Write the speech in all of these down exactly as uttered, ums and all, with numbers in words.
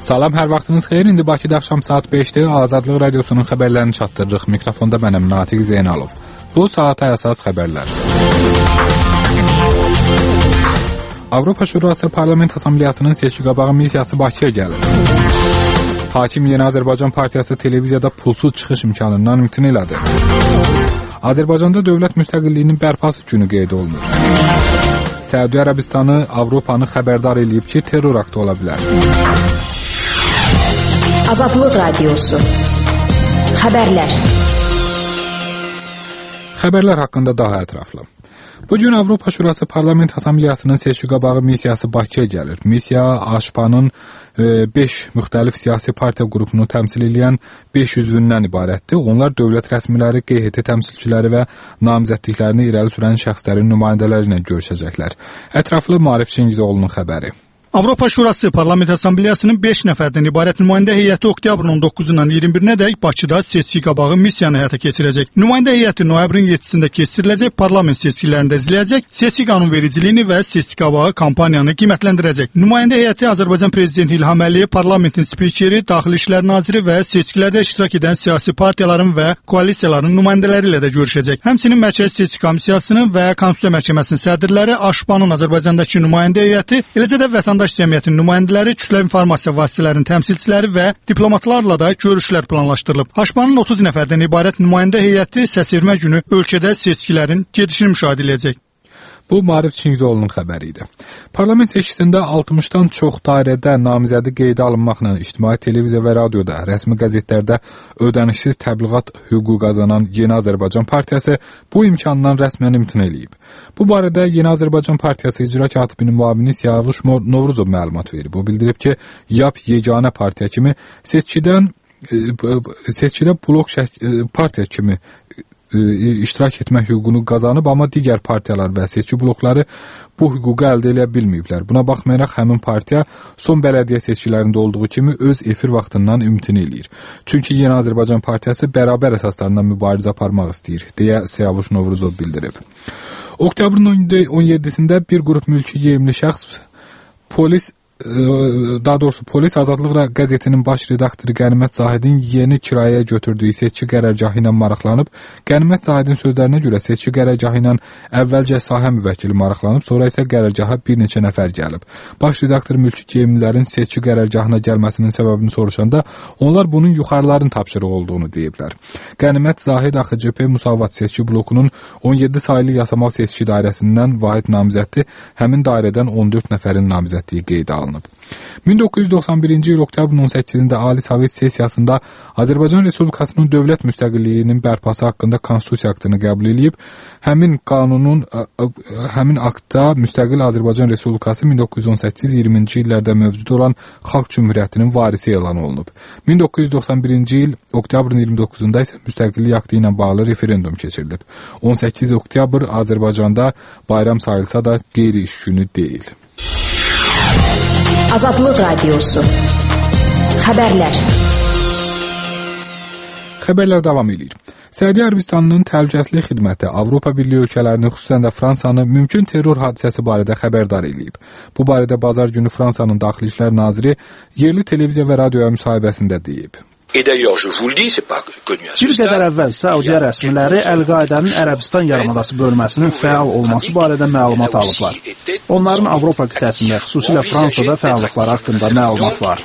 Salam, hər vaxtınız xeyir. İndi Bakıda axşam saat beşdə Azadlıq Radiosunun xəbərlərini çatdırırıq. Mikrofonda mənəm Natiq Zeynalov. Bu saata əsas xəbərlər. Avropa Şurası Parlament Assambleyasının seçki qabağı missiyası Bakıya gəlir. Hakim Yeni Azərbaycan Partiyası televiziyada pulsuz çıxış imkanından imtina elədi. Azərbaycanda dövlət müstəqilliyinin bərpası günü qeyd olunur. Səudiyyə Ərəbistanı Avropanı xəbərdar edib ki, terror aktı ola bilər. Azadlıq Radiosu. Xəbərlər. Xəbərlər haqqında daha ətraflı. Bugün Avropa Şurası Parlament Assambleyasının seçki qabağı missiyası Bakıya gəlir. Missiya A Ş P-nın beş müxtəlif siyasi partiya qrupunu təmsil edən beş üzvündən ibarətdir. Onlar dövlət rəsmiləri, Q H T təmsilçiləri və namizədliklərini irəli sürən şəxslərin nümayəndələri ilə görüşəcəklər. Ətraflı Maarif Çingizoğlu'nun xəbəri. Avropa Şurası Parlament Assambleyasının beş nəfərdən ibarət nümayəndə heyəti oktyabrın on doqquzundan iyirmi birinədək Bakıda seçki qabağı missiyanı həyata keçirəcək. Nümayəndə heyəti noyabrın yeddisində keçiriləcək parlament seçkilərində izləyəcək, seçki qanunvericiliyini və seçki qabağı kampaniyanı qiymətləndirəcək. Nümayəndə heyəti Azərbaycan Prezidenti İlham Əliyev, parlamentin spikeri, Daxili İşlər Naziri və seçkilərdə iştirak edən siyasi partiyaların və koalisiyaların nümayəndələri ilə də görüşəcək. Həmçinin Mərkəzi Seçki Komissiyasının və Konstitusiya Məhkəməsinin sədrləri, A Ş P-nın Azərbaycandakı nümayəndə heyəti, eləcə də vətəndaş cəmiyyətinin nümayəndələri, kütləvi informasiya vasitələrinin təmsilçiləri və diplomatlarla da görüşlər planlaşdırılıb. H P N-ın otuz nəfərdən ibarət nümayəndə heyəti səsvermə günü ölkədə seçkilərin gedişini müşahidə edəcək. Bu, Maarif Çingizoğlu'nun xəbəri idi. Parlament seçkisində altmışdan çox dairədə namizədi qeydə alınmaqla ictimai televiziya və radioda, rəsmi qəzetlərdə ödənişsiz təbliğat hüququ qazanan Yeni Azərbaycan Partiyası bu imkandan rəsmən imtina eləyib. Bu barədə Yeni Azərbaycan Partiyası icra katibinin müavini Siyavuş Novruzov məlumat verib. O bildirib ki, Y A P yeganə partiya kimi seçkidən seçkidə blok partiya kimi iştirak etmək hüququnu qazanıb, amma digər partiyalar və seçki blokları bu hüququ əldə edə bilməyiblər. Buna baxmayaraq həmin partiya son bələdiyyə seçkilərində olduğu kimi öz efir vaxtından imtina eləyir. Çünki Yeni Azərbaycan Partiyası bərabər əsaslarından mübarizə aparmaq istəyir, deyə Siyavuş Novruzov bildirib. Oktyabrın on yeddisində bir qrup mülki geyimli şəxs polis daha doğrusu polis Azadlıq qəzetinin baş redaktoru Qənimət Zahidin yeni kirayəyə götürdüyü seçki qərargahı ilə maraqlanıb. Qənimət Zahidin sözlərinə görə seçki qərargahı ilə əvvəlcə sahə müvəkkili maraqlanıb, sonra isə qərargaha bir neçə nəfər gəlib. Baş redaktor mülki geyimlilərin seçki qərargahına gəlməsinin səbəbini soruşanda onlar bunun yuxarıların tapşırığı olduğunu deyiblər. Qənimət Zahid A X C P Musavat seçki blokunun on yeddi saylı yasamal seçki dairəsindən vahid namizəddi, həmin dairədən on dörd nəfərin namizədliyi qeydə alınıb. min doqquz yüz doxsan birinci il oktyabrın on səkkizində Ali Sovet sessiyasında Azərbaycan Respublikasının dövlət müstəqilliyinin bərpası haqqında Konstitusiya aktını qəbul edib. Həmin qanunun həmin aktda müstəqil Azərbaycan Respublikası min doqquz yüz on səkkiz iyirminci illərdə mövcud olan Xalq Cümhuriyyətinin varisi elan olunub. min doqquz yüz doxsan birinci il oktyabrın iyirmi doqquzunda isə müstəqillik aktı ilə bağlı referendum keçirilib. on səkkiz oktyabr Azərbaycanda bayram sayılsa da qeyri-iş günü deyil. Azadlıq Radiosu. Xəbərlər. Xəbərlər davam edir. Səudiyyə Ərəbistanının təhlükəsizlik xidməti Avropa Birliyi ölkələrini, xüsusən də Fransanı mümkün terror hadisəsi barədə xəbərdar edib. Bu barədə bazar günü Fransanın Daxili İşlər Naziri yerli televiziya və radioya müsahibəsində deyib. Bir qədər əvvəl Səudiyyə rəsmiləri Əl-Qaidənin Ərəbistan yarımadası bölməsinin fəal olması barədə məlumat alıblar. Onların Avropa qitəsində, xüsusilə Fransada fəallıqları haqqında məlumat var.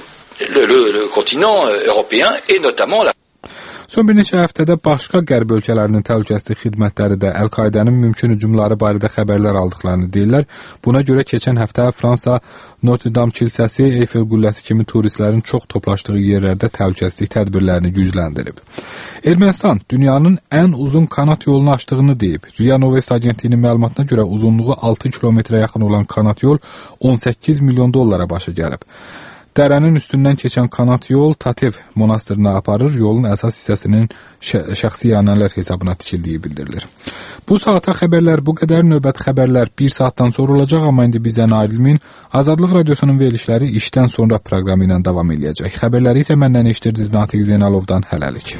Son bir neçə həftədə başqa qərb ölkələrinin təhlükəsizlik xidmətləri də Əl-Qaidənin mümkün hücumları barədə xəbərlər aldıqlarını deyirlər. Buna görə keçən həftə Fransa Notre-Dame kilsəsi, Eyfel qülləsi kimi turistlərin çox toplaşdığı yerlərdə təhlükəsizlik tədbirlərini gücləndirib. Ermənistan dünyanın ən uzun kanat yolunu açdığını deyib. RIA Novosti agentliyinin məlumatına görə uzunluğu altı kilometrə yaxın olan kanat yol on səkkiz milyon dollara başa gəlib. Dərənin üstündən keçən kanat yol Tatev monastırına aparır, yolun əsas hissəsinin şəxsi yanələr hesabına tikildiyi bildirilir. Bu saata xəbərlər bu qədər, növbəti xəbərlər bir saatdan sonra olacaq, amma indi bizdən ayrılmayın. Azadlıq Radiosunun verilişləri işdən sonra proqramı ilə davam edəcək. Xəbərləri isə məndən eşitirdiniz Natiq Zeynalovdan. Hələlik.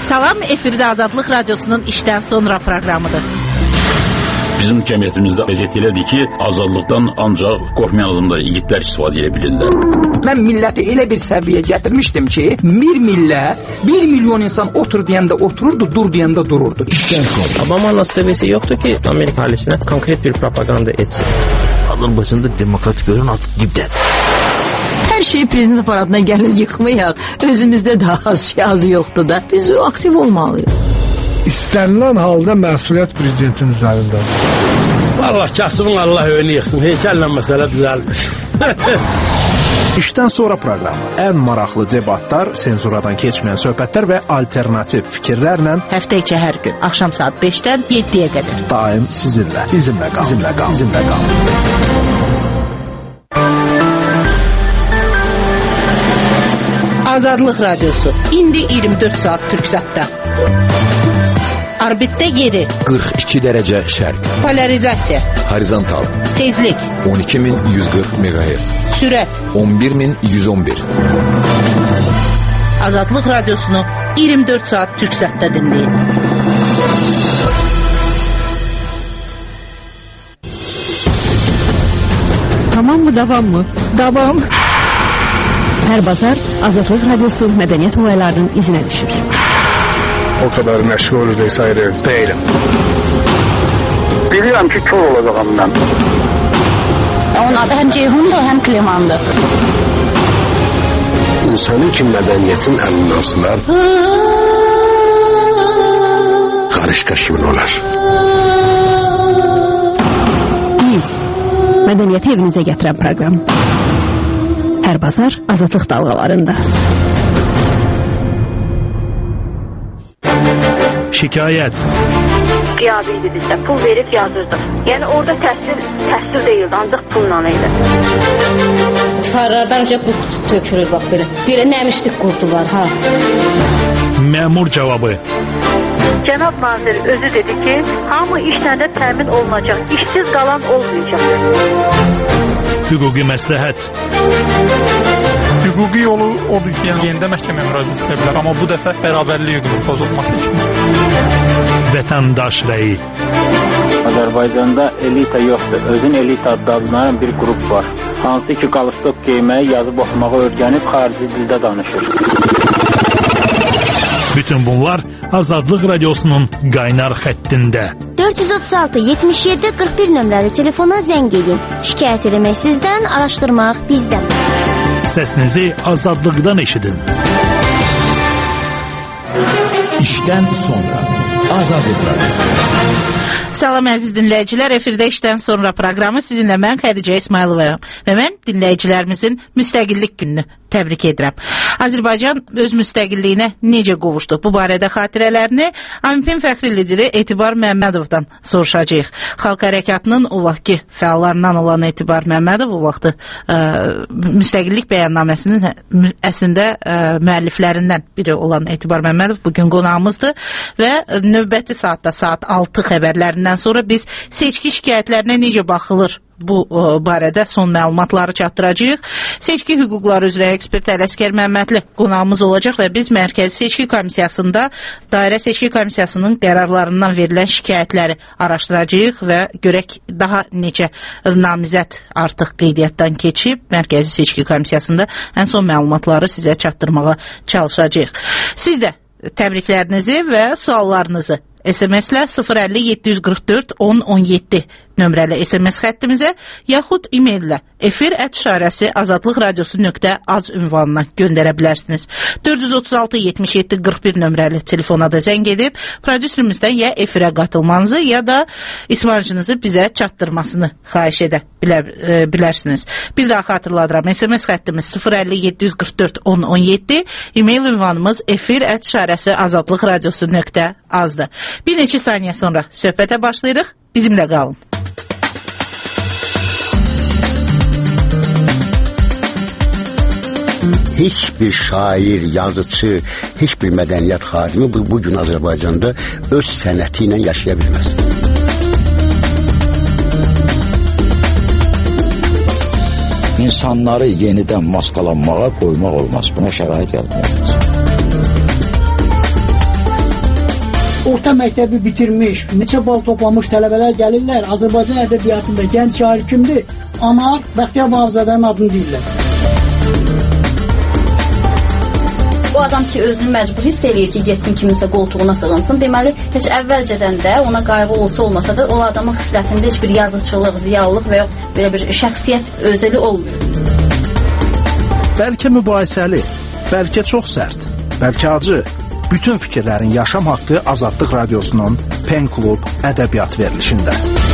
Salam, efirdə Azadlıq Radiosunun işdən sonra proqramıdır. Bizim cəmiyyətimizdə vəziyyət elədir ki, azadlıqdan ancaq qorxmayan adamlar, igidlər istifadə edə bilirlər. Mən milləti elə bir səviyyə gətirmişdim ki, bir millət, bir milyon insan otur deyəndə otururdu, dur deyəndə dururdu. İşdən sonra. Obama nasibesi yoxdur ki, Amerika ailəsinə konkret bir propaganda etsin. Azərbaycanda demokrat görün artıq dibdədir. Hər şey prezident aparatına gəlin yıxmayaq. Özümüzdə də az şey az yoxdur da. Biz aktiv olmalıyıq. İstənilən halda məsuliyyət prezidentin üzərindədir. Vallahi kasıbın Allah önünü yıxsın. Heykəllə məsələ düzəlmiş. İşdən sonra proqramı. Ən maraqlı debatlar, senzuradan keçməyən söhbətlər və alternativ fikirlərlə həftə içi hər gün axşam saat beşdən yeddiyə qədər daim sizinlə, bizimlə qal, bizimlə qal, bizimlə qal. Azadlıq Radiosu. İndi iyirmi dörd saat Türksatda. Orbitdə yeri qırx iki dərəcə şərq. Polarizasiya. Horizontal. Tezlik on iki min yüz qırx meqahertz. Sürət on bir min yüz on bir. Azadlıq Radiosunu iyirmi dörd saat Türksatda dinləyin. Tamam mı, davam mı? Davam. Hər bazar Azadlıq Radiosu mədəniyyət olaylarının izinə düşür. O kadar məşğul vesaire değilim. Bilirəm ki, kör olacağım mən. Onun adı həm Ceyhundur, həm Klimandır. İnsanın ki, mədəniyyətin əlindən sınar, qarışqa kimin olar? Biz, mədəniyyəti evinizə gətirən proqram. Hər bazar Azadlıq dalğalarında. Şikayət. Qiyabi idi bizdə, pul verib yazırdıq. Yəni orada təhsil, təhsil deyildi, ancaq pulla idi. Tarlardan önce qurt tökülür, bax belə. Belə nəmişlik qurdular, ha. Məmur cavabı. Cənab nazir özü dedi ki, hamı işlərdə təmin olunacaq, işsiz qalan olmayacaq. Hüquqi məsləhət. Hüquqi yolu odur ki, yəni yenidə məhkəməyə müraciət edə bilər, amma bu dəfə bərabərlik hüququnun pozulması kimi. Vətəndaş rəyi. Azərbaycanda elita yoxdur. Özün elita adlanan bir qrup var. Hansı ki, qalstok geyməyi, yazıb oxumağı öyrənib xarici dildə danışır. Bütün bunlar Azadlıq Radiosunun qaynar xəttində. dörd yüz otuz altı yetmiş yeddi qırx bir nömrəli telefona zəng edin. Şikayət eləmək sizdən, araşdırmaq bizdən. Səsinizi azadlıqdan eşidin. İşdən sonra Azadlıq Radiosu. Salam əziz dinləyicilər, efirdə işdən sonra proqramı sizinlə mən Xədicə İsmayılovayam və mən dinləyicilərimizin müstəqillik gününü təbrik edirəm. Azərbaycan öz müstəqilliyinə necə qovuşdu? Bu barədə xatirələrini A M P-in fəxri lideri Etibar Məmmədovdan soruşacağıq. Xalq hərəkatının o vaxtki fəallarından olan Etibar Məmmədov o vaxtı ə, müstəqillik bəyannaməsinin əslində ə, müəlliflərindən biri olan Etibar Məmmədov bugün qonağımızdır və növbəti saatda saat altı xəbərlərindən sonra biz seçki şikayətlərinə necə baxılır bu ə, barədə son məlumatları çatdıracağıq. Seçki hüquqları üzrə ekspert Ələsgər Məmmədli qonağımız olacaq və biz Mərkəzi Seçki Komissiyasında Dairə Seçki Komissiyasının qərarlarından verilən şikayətləri araşdıracağıq və görək daha necə namizəd artıq qeydiyyatdan keçib Mərkəzi Seçki Komissiyasında ən son məlumatları sizə çatdırmağa çalışacağıq. Siz də təbriklərinizi və suallarınızı S M S-lə sıfır əlli yeddi yüz qırx dörd on on yeddi nömrəli S M S xəttimizə yaxud e-maillə efir ət işarəsi azadlıq radiosu nöqtə az ünvanına göndərə bilərsiniz. dörd yüz otuz altı yetmiş yeddi qırx bir nömrəli telefona da zəng edib prodüserimizdən ya efirə qatılmanızı ya da ismarcınızı bizə çatdırmasını xahiş edə bilər, e, bilərsiniz. Bir daha xatırladıram. S M S xəttimiz sıfır əlli yeddi yüz qırx dörd on on yeddi, e-mail ünvanımız efir ət işarəsi azadlıq radiosu nöqtə azdır. Bir neçə saniyə sonra söhbətə başlayırıq. Bizimlə qalın. Heç bir şair, yazıcı, heç bir mədəniyyət xadimi bu, bugün Azərbaycanda öz sənəti ilə yaşaya bilməz. İnsanları yenidən maskalanmağa qoymaq olmaz. Buna şərait yaratmaq olmaz. orta məktəbi bitirmiş, neçə bal toplamış tələbələr gəlirlər. Azərbaycan ədəbiyyatında gənc şair kimdir? Anar Bəxtiyar Vahabzadənin adını deyirlər. Bu adam ki, özünü məcbur hiss eləyir ki, getsin kiminsə qoltuğuna sığınsın. Deməli, heç əvvəlcədən də ona qayğı olsa olmasa da, o adamın xislətində heç bir yazıçılıq, ziyalılıq və yox belə bir şəxsiyyət özəli olmuyor. Bəlkə mübahisəli, bəlkə çox sərt, bəlkə acı. Bütün fikirlərin yaşam haqqı Azadlıq Radiosunun Pen Klub ədəbiyyat verilişində.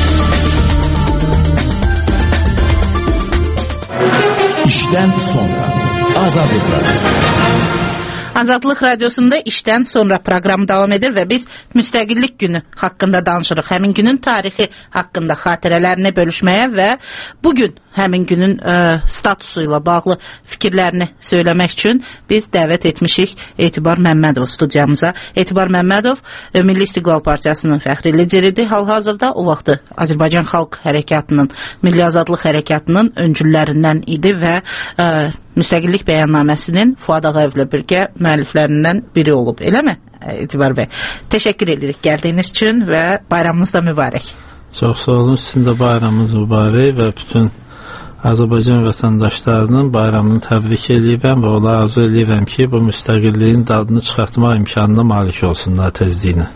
İşdən sonra Azadlıq Radiosu. Azadlıq Radiosunda işdən sonra proqram davam edir və biz Müstəqillik günü haqqında danışırıq. Həmin günün tarixi haqqında xatirələrini bölüşməyə və bugün həmin günün ə, statusu ilə bağlı fikirlərini söyləmək üçün biz dəvət etmişik Etibar Məmmədov studiyamıza. Etibar Məmmədov Milli İstiqlal Partiyasının fəxri lideridir. Hal-hazırda o vaxtı Azərbaycan Xalq Hərəkatının, Milli Azadlıq Hərəkatının öncüllərindən idi və ə, Müstəqillik bəyannaməsinin Fuad Ağayevlə birgə müəlliflərindən biri olub. Eləmi Etibar bəy? Təşəkkür edirik gəldiyiniz üçün və bayramınız da mübarək. Çox sağ olun, sizin də bayramınız mübarək və bütün Azərbaycan vətəndaşlarının bayramını təbrik edirəm və onlara arzu edirəm ki, bu müstəqilliyin dadını çıxartmaq imkanına malik olsunlar tezliyinə.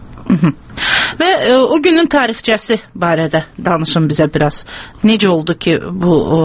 Və e, o günün tarixçəsi barədə danışın bizə biraz. Necə oldu ki, bu o,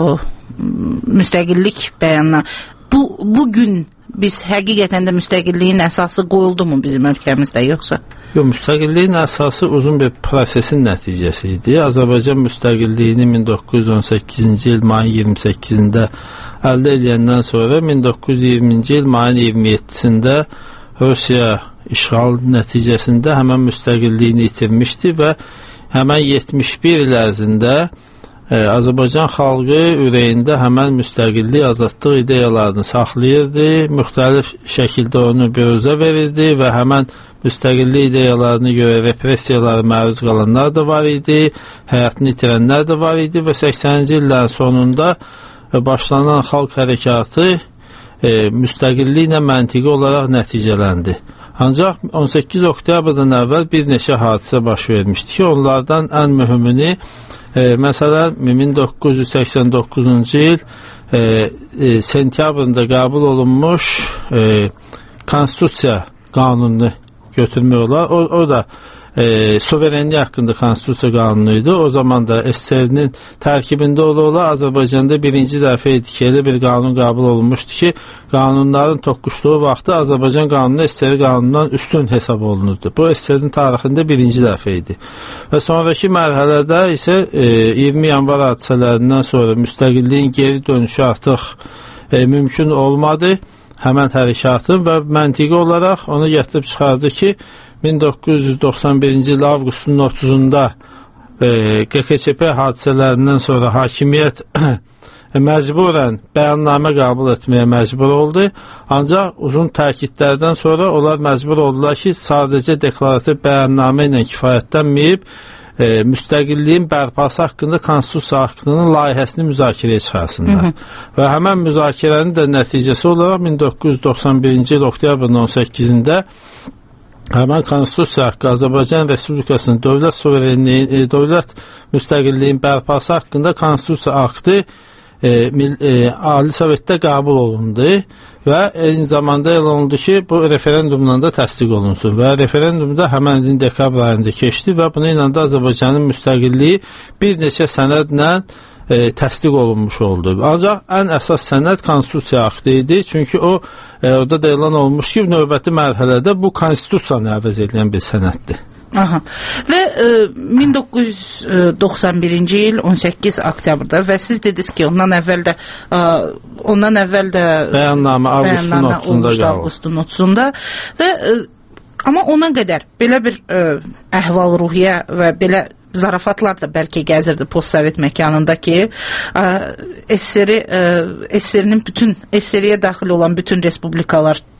müstəqillik bəyanına bu, bu gün biz həqiqətən də müstəqilliyin əsası qoyuldu mu bizim ölkəmizdə, yoxsa? Yox, müstəqilliyin əsası uzun bir prosesin nəticəsi idi. Azərbaycan müstəqilliyini min doqquz yüz on səkkizinci il mayın iyirmi səkkizində əldə edəndən sonra min doqquz yüz iyirminci il mayın iyirmi yeddisində Rusiya işğal nəticəsində həmən müstəqilliyini itirmişdi və həmən yetmiş bir il ərzində e, Azərbaycan xalqı ürəyində həmən müstəqillik, azadlıq ideyalarını saxlayırdı, müxtəlif şəkildə onu büruzə verirdi və həmən müstəqillik ideyalarına görə repressiyalara məruz qalanlar da var idi, həyatını itirənlər də var idi və səksəninci illərin sonunda başlanan xalq hərəkatı e, müstəqilliklə məntiqi olaraq nəticələndi. Ancaq on səkkiz oktyabrdan əvvəl bir neçə hadisə baş vermişdi ki, onlardan ən mühümini e, məsələn min doqquz yüz səksən doqquzuncu il e, e, sentyabrında qəbul olunmuş e, konstitusiya qanununu götürmək olar. O, o da e, suverenlik haqqında konstitusiya qanunu idi. O zaman da S S R-nin tərkibində ola-ola Azərbaycanda birinci dəfə idi ki, elə bir qanun qəbul olunmuşdu ki, qanunların toqquşduğu vaxtı Azərbaycan qanunu S S R qanunundan üstün hesab olunurdu. Bu S S R-nin tarixində birinci dəfə idi. Və sonraki mərhələdə isə e, iyirmi yanvar hadisələrindən sonra müstəqilliyin geri dönüşü artıq e, mümkün olmadı. Həmən hərəkatın və məntiqi olaraq onu gətirib çıxardı ki, min doqquz yüz doxsan birinci il avqustun otuzunda e, Q K Ç P hadisələrindən sonra hakimiyyət məcburən bəyannamə qəbul etməyə məcbur oldu. Ancaq uzun təkidlərdən sonra onlar məcbur oldular ki, sadəcə deklarativ bəyannamə ilə kifayətlənməyib, E, müstəqilliyin bərpası haqqında konstitusiya haqqının layihəsini müzakirəyə çıxarsınlar. Hı -hı. Və həmən müzakirənin də nəticəsi olaraq min doqquz yüz doxsan birinci il oktyabrın on səkkizində həmən konstitusiya haqqı Azərbaycan Respublikasının dövlət suverenliyi, e, dövlət müstəqilliyin bərpası haqqında konstitusiya aktı e, mil, e, Ali Sovetdə qəbul olundu və eyni zamanda elan olundu ki, bu referendumla da təsdiq olunsun və referendumda həmən ilin dekabr ayında keçdi və buna ilə da Azərbaycanın müstəqilliyi bir neçə sənədlə e, təsdiq olunmuş oldu. Ancaq ən əsas sənəd konstitusiya aktı idi, çünki o e, orada da elan olmuş ki, növbəti mərhələdə bu konstitusiyanı əvəz edən bir sənəddir. Aha. Və e, min doqquz yüz doxsan birinci il on səkkiz oktyabrda və siz dediniz ki, ondan əvvəl də e, ondan əvvəl də bəyannamə avqustun otuzunda avqustun otuzunda və e, amma ona qədər belə bir e, əhval-ruhiyyə və belə zarafatlar da bəlkə gəzirdi postsovet məkanında ki, S S R-i S S R-nin bütün S S R-yə daxil olan bütün respublikalar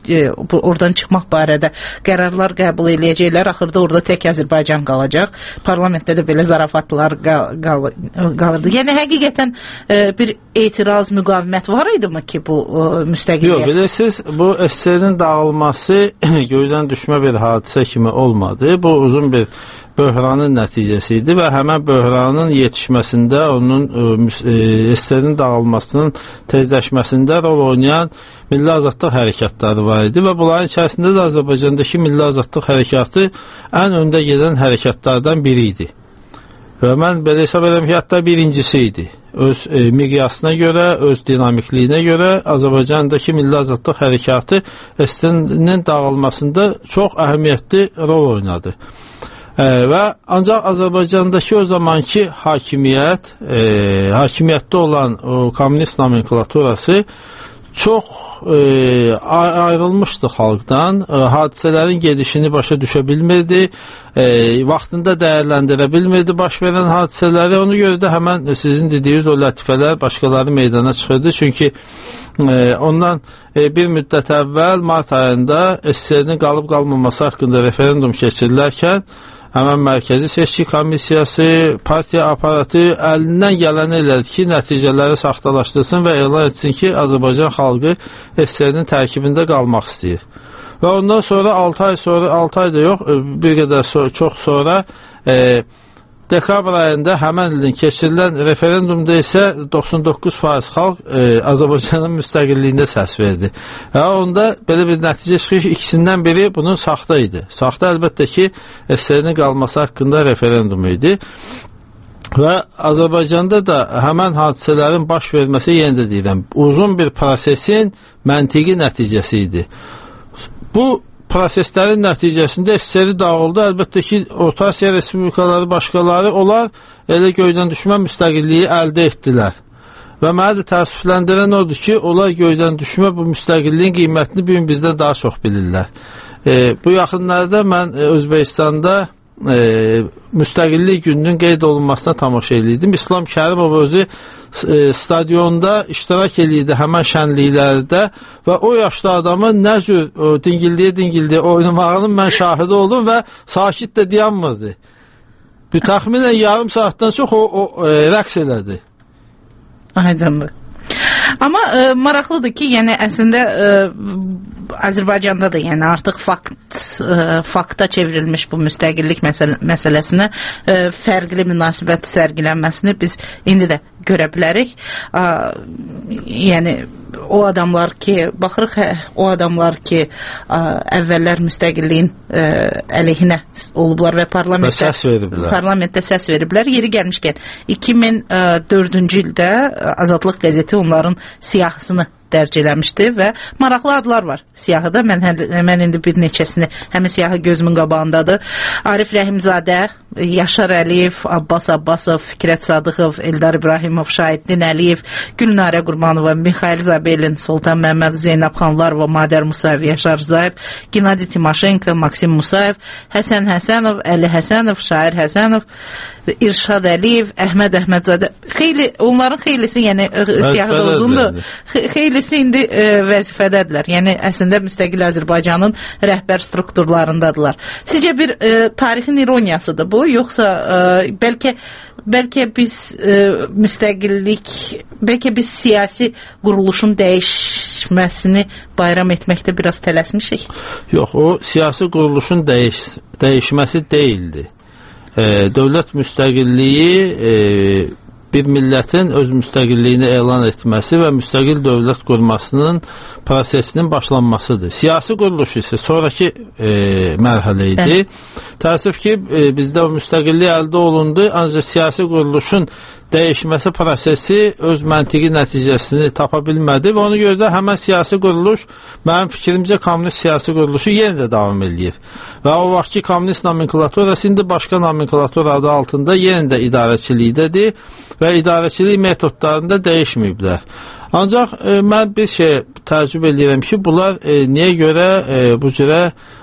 e, oradan çıxmaq barədə qərarlar qəbul eləyəcəklər. Axırda orada tək Azərbaycan qalacaq. Parlamentdə də belə zarafatlar qal qal qalırdı. Yəni həqiqətən e, bir etiraz, müqavimət var idimi ki, bu e, müstəqilliyə? Yox, bilirsiniz, bu S S R-in dağılması göydən düşmə bir hadisə kimi olmadı. Bu uzun bir böhranın nəticəsi idi və həmən böhranın yetişməsində, onun e, S S R-in dağılmasının tezləşməsində rol oynayan milli azadlıq hərəkatları var idi və bunların içərisində də Azərbaycandakı milli azadlıq hərəkatı ən öndə gedən hərəkatlardan biri idi. Və mən belə hesab edirəm ki, hətta birincisi idi. Öz e, miqyasına görə, öz dinamikliyinə görə Azərbaycandakı milli azadlıq hərəkatı S S R-nin dağılmasında çox əhəmiyyətli rol oynadı. E, və ancaq Azərbaycandakı o zamanki hakimiyyət, e, hakimiyyətdə olan o kommunist nomenklaturası çox e, ayrılmışdı xalqdan, e, hadisələrin gedişini başa düşə bilmirdi, e, vaxtında dəyərləndirə bilmirdi baş verən hadisələri. Ona görə də həmən sizin dediyiniz o lətifələr başqaları meydana çıxırdı. Çünki e, ondan e, bir müddət əvvəl mart ayında S S R-nin qalıb qalmaması haqqında referendum keçirilərkən həmən Mərkəzi Seçki Komissiyası, partiya aparatı əlindən gələni elədi ki, nəticələri saxtalaşdırsın və elan etsin ki, Azərbaycan xalqı S S R-nin tərkibində qalmaq istəyir. Və ondan sonra altı ay sonra, altı ay da yox, bir qədər so çox sonra e, dekabr ayında həmən ilin keçirilən referendumda isə doxsan doqquz faiz xalq e, Azərbaycanın müstəqilliyində səs verdi. Və onda belə bir nəticə çıxır ki, ikisindən biri bunun saxta idi. Saxta əlbəttə ki, S S R-nin qalması haqqında referendum idi. Və Azərbaycanda da həmən hadisələrin baş verməsi, yenə də deyirəm, uzun bir prosesin məntiqi nəticəsi idi. Bu proseslərin nəticəsində S S R dağıldı. Əlbəttə ki, Orta Asiya Respublikaları başqaları onlar elə göydən düşmə müstəqilliyi əldə etdilər. Və mənə də təəssüfləndirən odur ki, onlar göydən düşmə bu müstəqilliyin qiymətini bugün bizdən daha çox bilirlər. E, bu yaxınlarda mən e, Özbəkistanda e, müstəqillik gününün qeyd olunmasına tamaşa eləyirdim. İslam Kərimov özü e, stadionda iştirak eləyirdi həmən şənliklərdə və o yaşlı adamın nə cür dingildiyə-dingildiyə oynamağının mən şahidi oldum və sakit də dayanmırdı. Bir təxminən yarım saatdan çox o, o e, rəqs elədi. Aydındır. Amma e, maraqlıdır ki, yəni əslində e, Azərbaycanda da yəni artıq fakt e, fakta çevrilmiş bu müstəqillik məsəl məsələsinə e, fərqli münasibət sərgilənməsini biz indi də görə bilərik. E, yəni o adamlar ki, baxırıq hə, o adamlar ki, ə, əvvəllər müstəqilliyin ə, əleyhinə olublar və parlamentdə səs veriblər. Parlamentdə səs veriblər. Yeri gəlmişkən iki min dördüncü ildə Azadlıq qəzeti onların siyahısını dərc eləmişdi və maraqlı adlar var siyahıda. Mən, mən indi bir neçəsini, həmin siyahı gözümün qabağındadır. Arif Rəhimzadə, Yaşar Əliyev, Abbas Abbasov, Fikrət Sadıqov, Eldar İbrahimov, Şahidin Əliyev, Gülnarə Qurbanova, Mixail Zabelin, Sultan Məhəmməd, Zeynəb Xanlarova, Madər Musayev, Yaşar Zayev, Gennadi Timoşenko, Maksim Musayev, Həsən Həsənov, Əli Həsənov, Şair Həsənov, İrşad Əliyev, Əhməd Əhmədzadə. Xeyli, onların xeylisi, yəni siyahıda uzundur. Xeylisi indi e, vəzifədədirlər. Yəni əslində müstəqil Azərbaycanın rəhbər strukturlarındadılar. Sizcə bir e, tarixin ironiyasıdır bu, yoxsa e, bəlkə bəlkə biz e, müstəqillik, bəlkə biz siyasi quruluşun dəyişməsini bayram etməkdə biraz tələsmişik? Yox, o siyasi quruluşun dəyiş, dəyişməsi deyildi. E, dövlət müstəqilliyi e, bir millətin öz müstəqilliyini elan etməsi və müstəqil dövlət qurmasının prosesinin başlanmasıdır. Siyasi quruluş isə sonraki e, mərhələ idi. Təəssüf ki, e, bizdə o müstəqillik əldə olundu, ancaq siyasi quruluşun dəyişməsi prosesi öz məntiqi nəticəsini tapa bilmədi və ona görə də həmən siyasi quruluş, mənim fikrimcə kommunist siyasi quruluşu yenə də davam edir. Və o vaxtki kommunist nomenklaturası indi başqa nomenklatura adı altında yenə də idarəçilikdədir və idarəçilik metodlarında dəyişməyiblər. Ancaq e, mən bir şey təəccüb edirəm ki, bunlar e, niyə görə e, bu cürə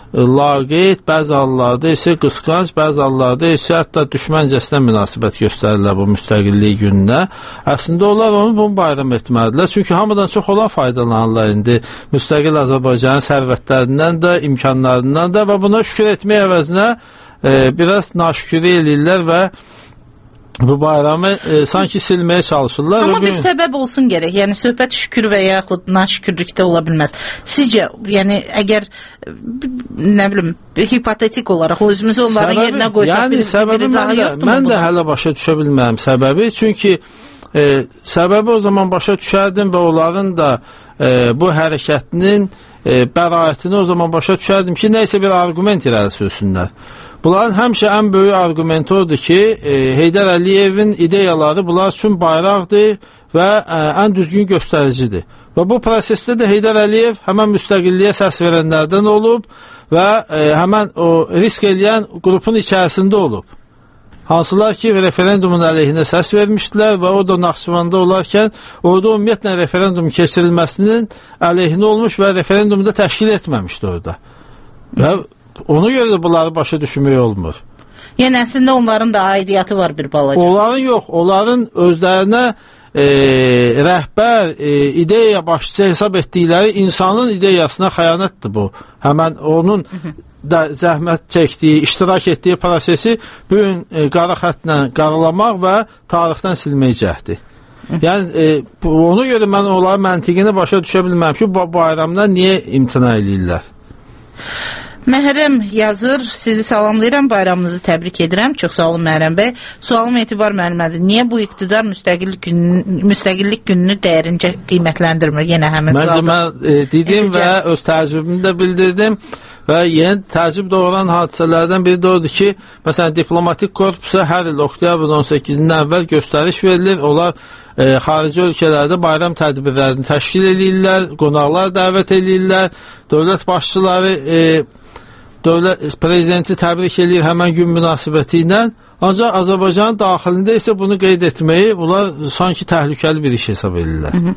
laqeyd, bəzi hallarda isə qısqanc, bəzi hallarda isə hətta düşməncəsinə münasibət göstərirlər bu müstəqillik gününə. Əslində onlar onu bunu bayram etməlidirlər. Çünki hamıdan çox onlar faydalanırlar indi müstəqil Azərbaycanın sərvətlərindən də, imkanlarından da və buna şükür etmək əvəzinə e, biraz naşükürü eləyirlər və bu bayramı e, sanki silməyə çalışırlar. Amma bir səbəb olsun gərək. Yəni söhbət şükür və yaxud naşükürlükdə ola bilməz. Sizcə, yəni əgər nə bilim hipotetik olaraq özümüzü onların səbəbi, yerinə qoysaq yəni, bir, bir izahı yoxdur mu? Mən də hələ başa düşə bilmərəm səbəbi. Çünki e, səbəbi o zaman başa düşərdim və onların da e, bu hərəkətinin e, bəraətini o zaman başa düşərdim ki, nəysə bir argument irəli sürsünlər. Bunların həmişə ən böyük argumenti odur ki, e, Heydər Əliyevin ideyaları bunlar üçün bayraqdır və e, ən düzgün göstəricidir. Və bu prosesdə də Heydər Əliyev həmən müstəqilliyə səs verənlərdən olub və e, həmən o risk eləyən qrupun içərisində olub. Hansılar ki, referendumun əleyhinə səs vermişdilər və o da Naxçıvanda olarkən orada ümumiyyətlə referendum keçirilməsinin əleyhinə olmuş və referendumu da təşkil etməmişdi orada. Və ona görə də bunları başa düşmək olmur. Yəni əslində onların da aidiyyatı var bir balaca. Onların yox, onların özlərinə e, rəhbər, e, ideya başçı hesab etdikləri insanın ideyasına xəyanətdir bu. Həmən onun da zəhmət çəkdiyi, iştirak etdiyi prosesi bu gün e, qara xətlə qaralamaq və tarixdən silmək cəhdi. Yəni e, ona görə mən onların məntiqini başa düşə bilməm ki, bu bayramdan niyə imtina edirlər? Məhrəm yazır, sizi salamlayıram, bayramınızı təbrik edirəm. Çox sağ olun Məhrəm bəy. Sualım Etibar müəllimədir. Niyə bu iqtidar müstəqillik gününü, müstəqillik gününü dəyərincə qiymətləndirmir? Yenə həmin Məncə mən e, dedim və öz təcrübümü də bildirdim və yeni təəccüb doğuran hadisələrdən biri də odur ki, məsələn, diplomatik korpusa hər il oktyabrın on səkkizindən əvvəl göstəriş verilir. Onlar e, xarici ölkələrdə bayram tədbirlərini təşkil edirlər, qonaqlar dəvət edirlər, dövlət başçıları e, dövlət prezidenti təbrik edir həmən gün münasibəti ilə. Ancaq Azərbaycanın daxilində isə bunu qeyd etməyi onlar sanki təhlükəli bir iş hesab edirlər. Hı -hı.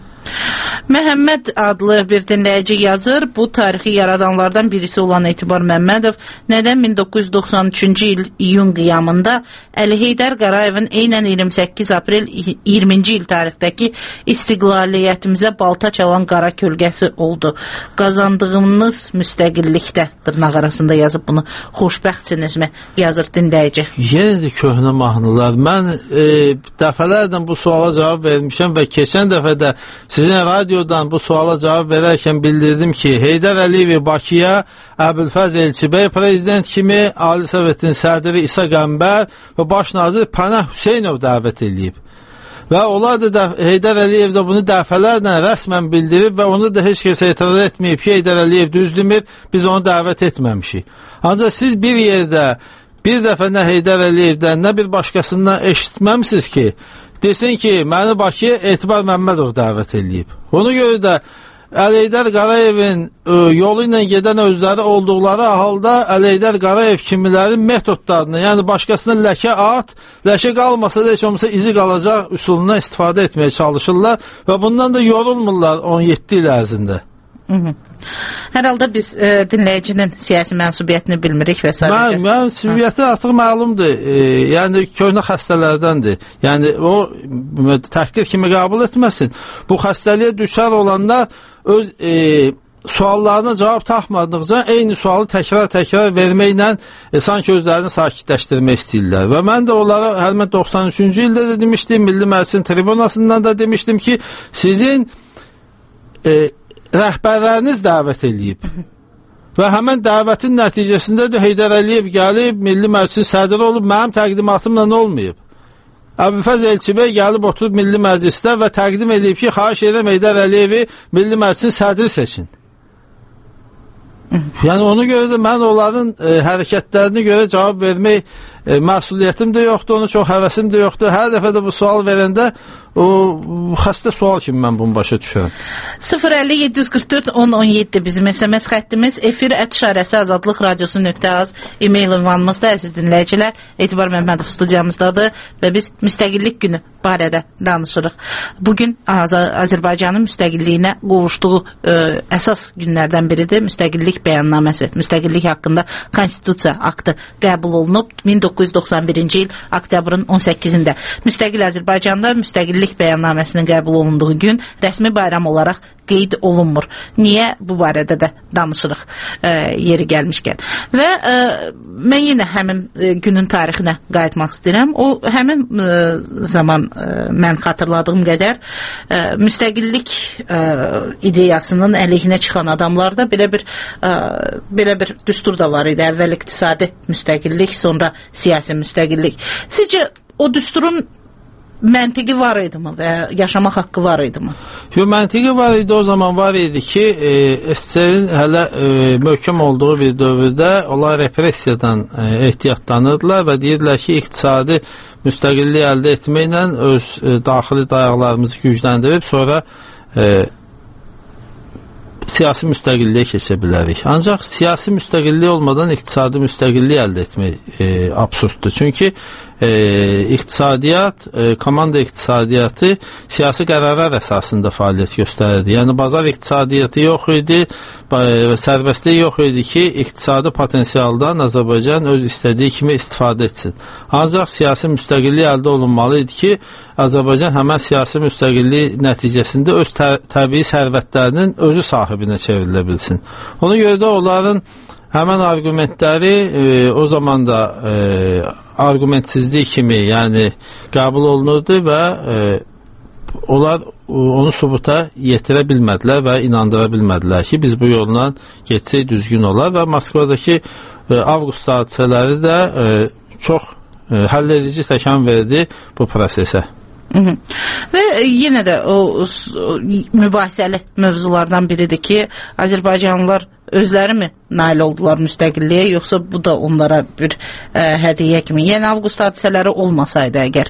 Məhəmməd adlı bir dinləyici yazır, bu tarixi yaradanlardan birisi olan Etibar Məmmədov nədən min doqquz yüz doxsan üçüncü il iyun qiyamında Əli Heydər Qarayevin eynən iyirmi səkkiz aprel iyirminci il tarixdəki istiqlaliyyətimizə balta çalan qara kölgəsi oldu. Qazandığımız müstəqillikdə, dırnaq arasında yazıb bunu, xoşbəxtsinizmi, yazır dinləyici. Yenə də köhnə mahnılar. Mən e, dəfələrdən bu suala cavab vermişəm və keçən dəfə də sizin radiodan bu suala cavab verərkən bildirdim ki, Heydər Əliyev Bakıya Əbülfəz Elçibəy prezident kimi, Ali Sovetin sədri İsa Qəmbər və baş nazir Pənah Hüseynov dəvət edib. Və onlar da Heydər Əliyev də bunu dəfələrlə rəsmən bildirib və onu da heç kəsə etiraz etməyib ki, Heydər Əliyev düz demir, biz onu dəvət etməmişik. Ancaq siz bir yerdə bir dəfə nə Heydər Əliyevdən, nə bir başqasından eşitməmsiniz ki, desin ki, məni Bakıya Etibar Məmmədov dəvət edib. Ona görə də Əli Heydər Qarayevin ə, yolu ilə gedən özləri olduqları halda Əli Heydər Qarayev kimilərin metodlarını, yəni başqasına ləkə at, ləkə qalmasa da heç olmasa izi qalacaq üsulundan istifadə etməyə çalışırlar və bundan da yorulmurlar on yeddi il ərzində. Hı -hı. Hər halda biz e, dinləyicinin siyasi mənsubiyyətini bilmirik və sadəcə... Mən, mənsubiyyəti artıq məlumdur. E, yəni, köhnə xəstələrdəndir. Yəni, o təhqir kimi qəbul etməsin. Bu xəstəliyə düşər olanlar öz e, suallarına cavab tapmadıqca eyni sualı təkrar-təkrar verməklə e, sanki özlərini sakitləşdirmək istəyirlər. Və mən də onlara həmən doxsan üçüncü ildə də demişdim, Milli Məclisin tribunasından da demişdim ki, sizin e, rəhbərləriniz dəvət edib. Və həmən dəvətin nəticəsində də Heydər Əliyev gəlib, Milli Məclisin sədri olub, mənim təqdimatımla nə olmayıb? Əbülfəz Elçibəy gəlib oturub Milli Məclisdə və təqdim edib ki, xahiş edirəm Heydər Əliyevi Milli Məclisin sədri seçin. Yəni ona görə də mən onların e, hərəkətlərinə görə cavab vermək e, məsuliyyətim də yoxdur, ona çox həvəsim də yoxdur. Hər dəfə də bu sual verəndə o xəstə sual kimi mən bunu başa düşürəm. sıfır əlli yeddi yüz qırx dörd on on yeddi bizim S M S xəttimiz, efir ət işarəsi azadlıq radiosu nöqtə az e-mail ünvanımızda, əziz dinləyicilər. Etibar Məmmədov studiyamızdadır və biz müstəqillik günü barədə danışırıq. Bugün Az Azərbaycanın müstəqilliyinə qovuşduğu ə, əsas günlərdən biridir. Müstəqillik bəyannaməsi, müstəqillik haqqında konstitusiya aktı qəbul olunub min doqquz yüz doxsan birinci il oktyabrın on səkkizində. Müstəqil Azərbaycanda müstəqillik bəyannaməsinin qəbul olunduğu gün rəsmi bayram olaraq qeyd olunmur. Niyə? Bu barədə də danışırıq e, yeri gəlmişkən. Və e, mən yenə həmin e, günün tarixinə qayıtmaq istəyirəm. O həmin e, zaman e, mən xatırladığım qədər e, müstəqillik e, ideyasının əleyhinə çıxan adamlarda belə bir e, belə bir düstur da var idi. Əvvəl iqtisadi müstəqillik, sonra siyasi müstəqillik. Sizcə o düsturun məntiqi var idi mi və yaşamaq haqqı var idi mi? Yox, məntiqi var idi, o zaman var idi ki, e, S S R-in hələ e, möhkəm olduğu bir dövrdə onlar repressiyadan e, ehtiyatlanırdılar və deyirlər ki, iqtisadi müstəqillik əldə etməklə öz e, daxili dayaqlarımızı gücləndirib, sonra e, siyasi müstəqilliyə keçə bilərik. Ancaq siyasi müstəqillik olmadan iqtisadi müstəqillik əldə etmək e, absurddur. Çünki e, iqtisadiyyat, e, komanda iqtisadiyyatı siyasi qərarlar əsasında fəaliyyət göstərirdi. Yəni, bazar iqtisadiyyatı yox idi və sərbəstlik yox idi ki, iqtisadi potensialdan Azərbaycan öz istədiyi kimi istifadə etsin. Ancaq siyasi müstəqillik əldə olunmalı idi ki, Azərbaycan həmən siyasi müstəqillik nəticəsində öz tə təbii sərvətlərinin özü sahibinə çevrilə bilsin. Ona görə də onların həmən argumentləri e, o zaman da e, argumentsizlik kimi, yəni qəbul olunurdu və e, onlar onu subuta yetirə bilmədilər və inandıra bilmədilər ki, biz bu yolla geçsək düzgün olar və Moskvadakı e, avqust hadisələri də e, çox e, həll edici təkan verdi bu prosesə. Hı -hı. Və yenə də o, o mübahisəli mövzulardan biridir ki, Azərbaycanlılar özləri mi nail oldular müstəqilliyə, yoxsa bu da onlara bir ə, hədiyyə kimi? Yəni avqust hadisələri olmasaydı əgər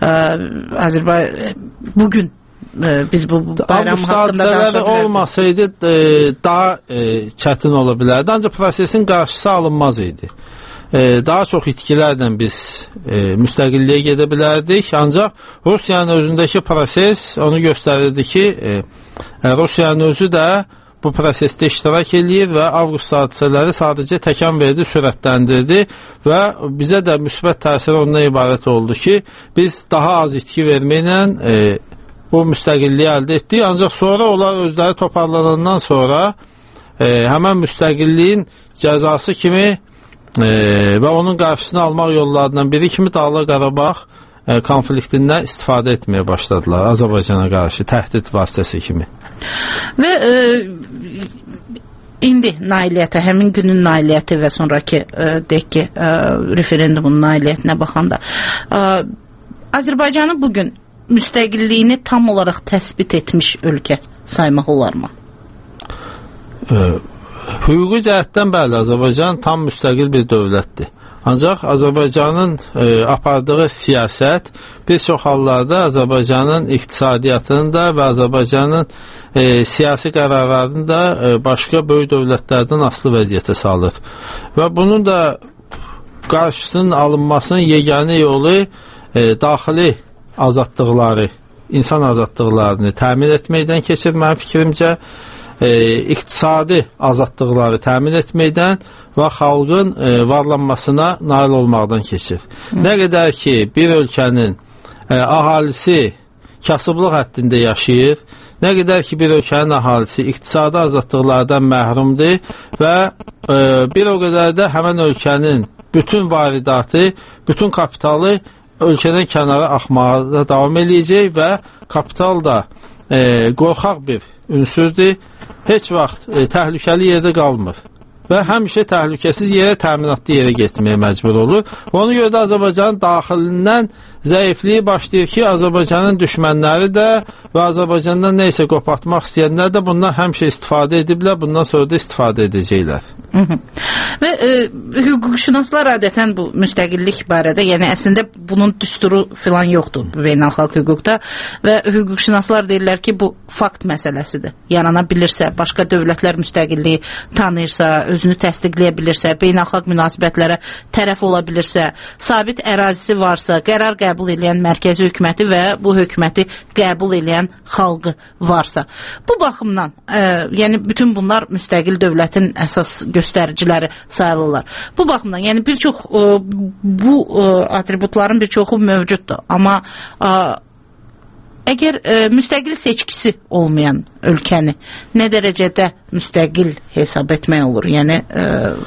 Azərbaycan bugün ə, biz bu bayram haqqında danışa bilərdik. Olmasaydı ə, daha ə, çətin ola bilərdi, ancaq prosesin qarşısı alınmaz idi. Daha çox itkilərlə biz e, müstəqilliyə gedə bilərdik, ancaq Rusiyanın özündəki proses onu göstərirdi ki, e, Rusiyanın özü də bu prosesdə iştirak edir və avqust hadisələri sadəcə təkan verdi, sürətləndirdi və bizə də müsbət təsir ondan ibarət oldu ki, biz daha az itki verməklə e, bu müstəqilliyi əldə etdik, ancaq sonra onlar özləri toparlanandan sonra e, həmən müstəqilliyin cəzası kimi E, və onun qarşısını almaq yollarından biri kimi Dağlıq Qarabağ e, konfliktindən istifadə etməyə başladılar Azərbaycana qarşı təhdid vasitəsi kimi. Və e, indi nailiyyətə, həmin günün nailiyyəti və sonraki e, deyək ki, e, referendumun nailiyyətinə baxanda e, Azərbaycanı bugün müstəqilliyini tam olaraq təsbit etmiş ölkə saymaq olarmı? E, Hüquqi cəhətdən bəli, Azərbaycan tam müstəqil bir dövlətdir. Ancaq Azərbaycanın e, apardığı siyasət bir çox hallarda Azərbaycanın iqtisadiyyatını da və Azərbaycanın e, siyasi qərarlarını da e, başqa böyük dövlətlərdən asılı vəziyyətə salır. Və bunun da qarşısının alınmasının yeganə yolu e, daxili azadlıqları, insan azadlıqlarını təmin etməkdən keçir mənim fikrimcə. E, iqtisadi azadlıqları təmin etməkdən və xalqın e, varlanmasına nail olmaqdan keçir. Hı. Nə qədər ki, bir ölkənin e, əhalisi kasıblıq həddində yaşayır, nə qədər ki, bir ölkənin əhalisi iqtisadi azadlıqlardan məhrumdur və e, bir o qədər də həmən ölkənin bütün varidatı, bütün kapitalı ölkədən kənara axmağa da davam eləyəcək və kapital da e, qorxaq bir ünsürdür, heç vaxt e, təhlükəli yerdə qalmır və həmişə təhlükəsiz yerə, təminatlı yerə getməyə məcbur olur. Ona görə də Azərbaycanın daxilindən zəifliyi başlayır ki, Azərbaycanın düşmənləri də və Azərbaycandan neysə qopartmaq istəyənlər də bundan həmişə istifadə ediblər, bundan sonra da istifadə edəcəklər. Hı -hı. Və e, hüquqşünaslar adətən bu müstəqillik barədə, yəni əslində bunun düsturu filan yoxdur beynəlxalq hüquqda və hüquqşünaslar deyirlər ki, bu fakt məsələsidir. Yarana bilirsə, başqa dövlətlər müstəqilliyi tanıyırsa, özünü təsdiqləyə bilirsə, beynəlxalq münasibətlərə tərəf ola bilirsə, sabit ərazisi varsa, qərar qəbul edən mərkəzi hökuməti və bu hökuməti qəbul edən xalqı varsa. Bu baxımdan, e, yəni bütün bunlar müstəqil dövlətin əsas göstəriciləri sayılırlar. Bu baxımdan, yəni bir çox e, bu e, atributların bir çoxu mövcuddur. Amma e, əgər e, müstəqil seçkisi olmayan ölkəni nə dərəcədə müstəqil hesab etmək olur? Yəni e,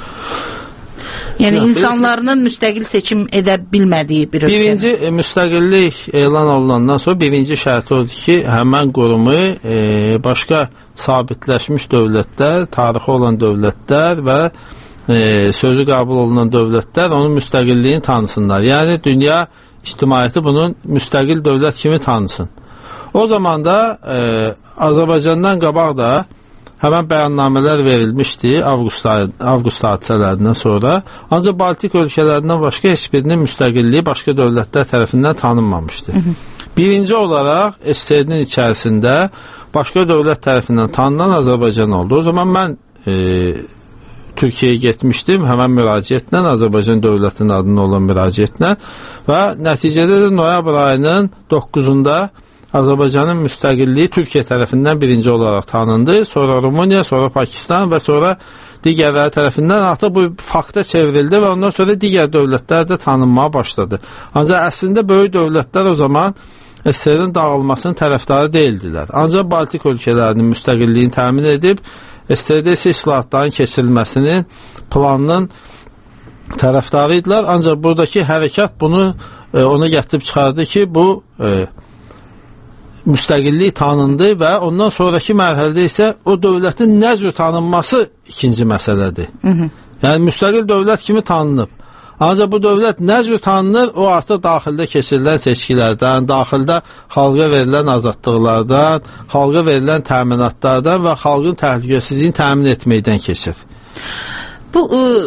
yəni ya, insanların müstəqil seçim edə bilmədiyi bir ölkə. Birinci e, müstəqillik elan olunandan sonra birinci şərti odur ki, həmən qurumu e, başqa sabitləşmiş dövlətlər, tarixi olan dövlətlər və e, sözü qəbul olunan dövlətlər onun müstəqilliyini tanısınlar. Yəni dünya ictimaiyyəti bunun müstəqil dövlət kimi tanısın. O zaman da e, Azərbaycandan qabaq da həmən bəyannamələr verilmişdi avqust, avqust hadisələrindən sonra. Ancaq Baltik ölkələrindən başqa heç birinin müstəqilliyi başqa dövlətlər tərəfindən tanınmamışdı. Hı -hı. Birinci olaraq S S R-nin içərisində başqa dövlət tərəfindən tanınan Azərbaycan oldu. O zaman mən e, Türkiyəyə getmişdim, həmən müraciətlə, Azərbaycan dövlətinin adına olan müraciətlə və nəticədə də noyabr ayının doqquzunda Azərbaycanın müstəqilliyi Türkiyə tərəfindən birinci olaraq tanındı, sonra Rumıniya, sonra Pakistan və sonra digərləri tərəfindən artıq bu fakta çevrildi və ondan sonra digər dövlətlər də tanınmaya başladı. Ancaq əslində böyük dövlətlər o zaman S S R-in dağılmasının tərəfdarı deyildilər. Ancaq Baltik ölkələrinin müstəqilliyini təmin edib, S S R-də isə islahatların keçirilməsinin planının tərəfdarı idilər. Ancaq buradakı hərəkat bunu e, ona gətirib çıxardı ki, bu e, müstəqillik tanındı və ondan sonraki mərhələdə isə o dövlətin nə cür tanınması ikinci məsələdir. Hı -hı. Yəni müstəqil dövlət kimi tanınıb. Ancaq bu dövlət nə cür tanınır, o artıq daxildə keçirilən seçkilərdən, daxildə xalqa verilən azadlıqlardan, xalqa verilən təminatlardan və xalqın təhlükəsizliyini təmin etməkdən keçir. Bu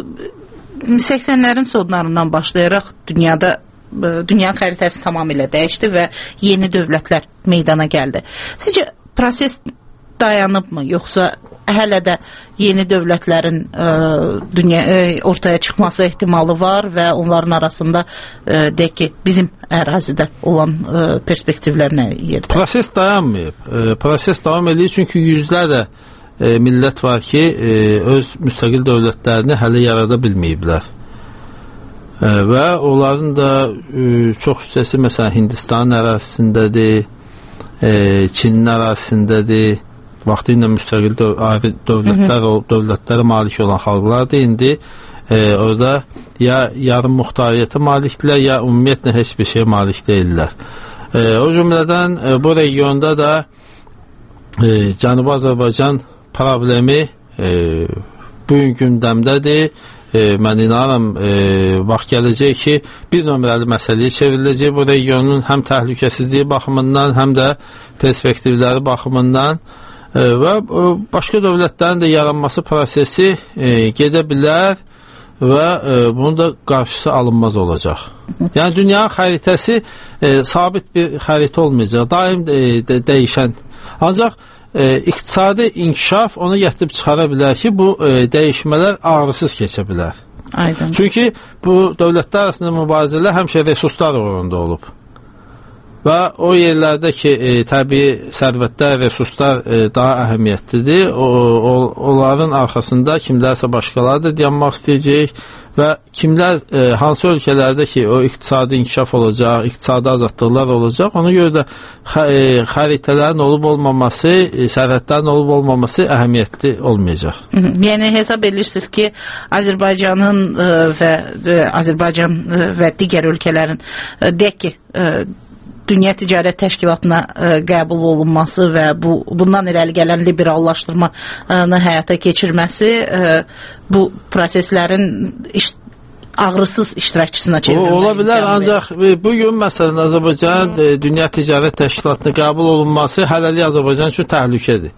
səksənlərin sonlarından başlayaraq dünyada dünyanın xəritəsi tamamilə dəyişdi və yeni dövlətlər meydana gəldi. Sizcə proses dayanıbmı, yoxsa hələ də yeni dövlətlərin ə, dünya, ə, ortaya çıxması ehtimalı var və onların arasında ə, deyək ki, bizim ərazidə olan ə, perspektivlər nə yerdə? Proses dayanmayıb. E, proses davam edir, çünki yüzlərlə e, millət var ki, e, öz müstəqil dövlətlərini hələ yarada bilməyiblər. Və onların da e, çox hissəsi məsələn Hindistanın ərazisindədir, e, Çinin ərazisindədir, vaxtı ilə müstəqil döv ayrı dövlətlər, Hı -hı. dövlətlərə malik olan xalqlardır. İndi e, orada ya yarım muxtariyyətə malikdirlər, ya ümumiyyətlə heç bir şey malik deyirlər. E, o cümlədən e, bu regionda da e, Cənubi Azərbaycan problemi e, bugün gündəmdədir. E, mən inanıram, e, vaxt gələcək ki, bir nömrəli məsələyə çevriləcək bu regionun həm təhlükəsizliyi baxımından, həm də perspektivləri baxımından e, və e, başqa dövlətlərin də yaranması prosesi e, gedə bilər və e, bunun da qarşısı alınmaz olacaq. Yəni, dünyanın xəritəsi e, sabit bir xəritə olmayacaq, daim e, də, dəyişən. Ancaq E, iqtisadi inkişaf ona gətirib çıxara bilər ki, bu e, dəyişmələr ağrısız keçə bilər. Aydın. Çünki bu dövlətlər arasında mübarizələr həmişə resurslar uğrunda olub. Və o yerlərdə ki, e, təbii sərvətlər, resurslar e, daha əhəmiyyətlidir. O, o, onların arxasında kimlərsə başqaları da dayanmaq istəyəcək və kimlər, e, hansı ölkələrdə ki, o iqtisadi inkişaf olacaq, iqtisadi azadlıqlar olacaq, ona görə də e, xəritələrin olub olmaması, e, sərhədlərin olub olmaması əhəmiyyətli olmayacaq. Hı -hı. Yəni hesab edirsiniz ki, Azərbaycanın e, və e, Azərbaycan e, və digər ölkələrin e, deyək ki, e, Dünya Ticarət Təşkilatına ə, qəbul olunması və bu bundan irəli gələn liberallaşdırmanı həyata keçirməsi ə, bu proseslərin iş, ağrısız iştirakçısına çevrilməyi. Ola bilər, ancaq bugün məsələn Azərbaycan Dünya Ticarət Təşkilatına qəbul olunması hələlik Azərbaycan üçün təhlükədir.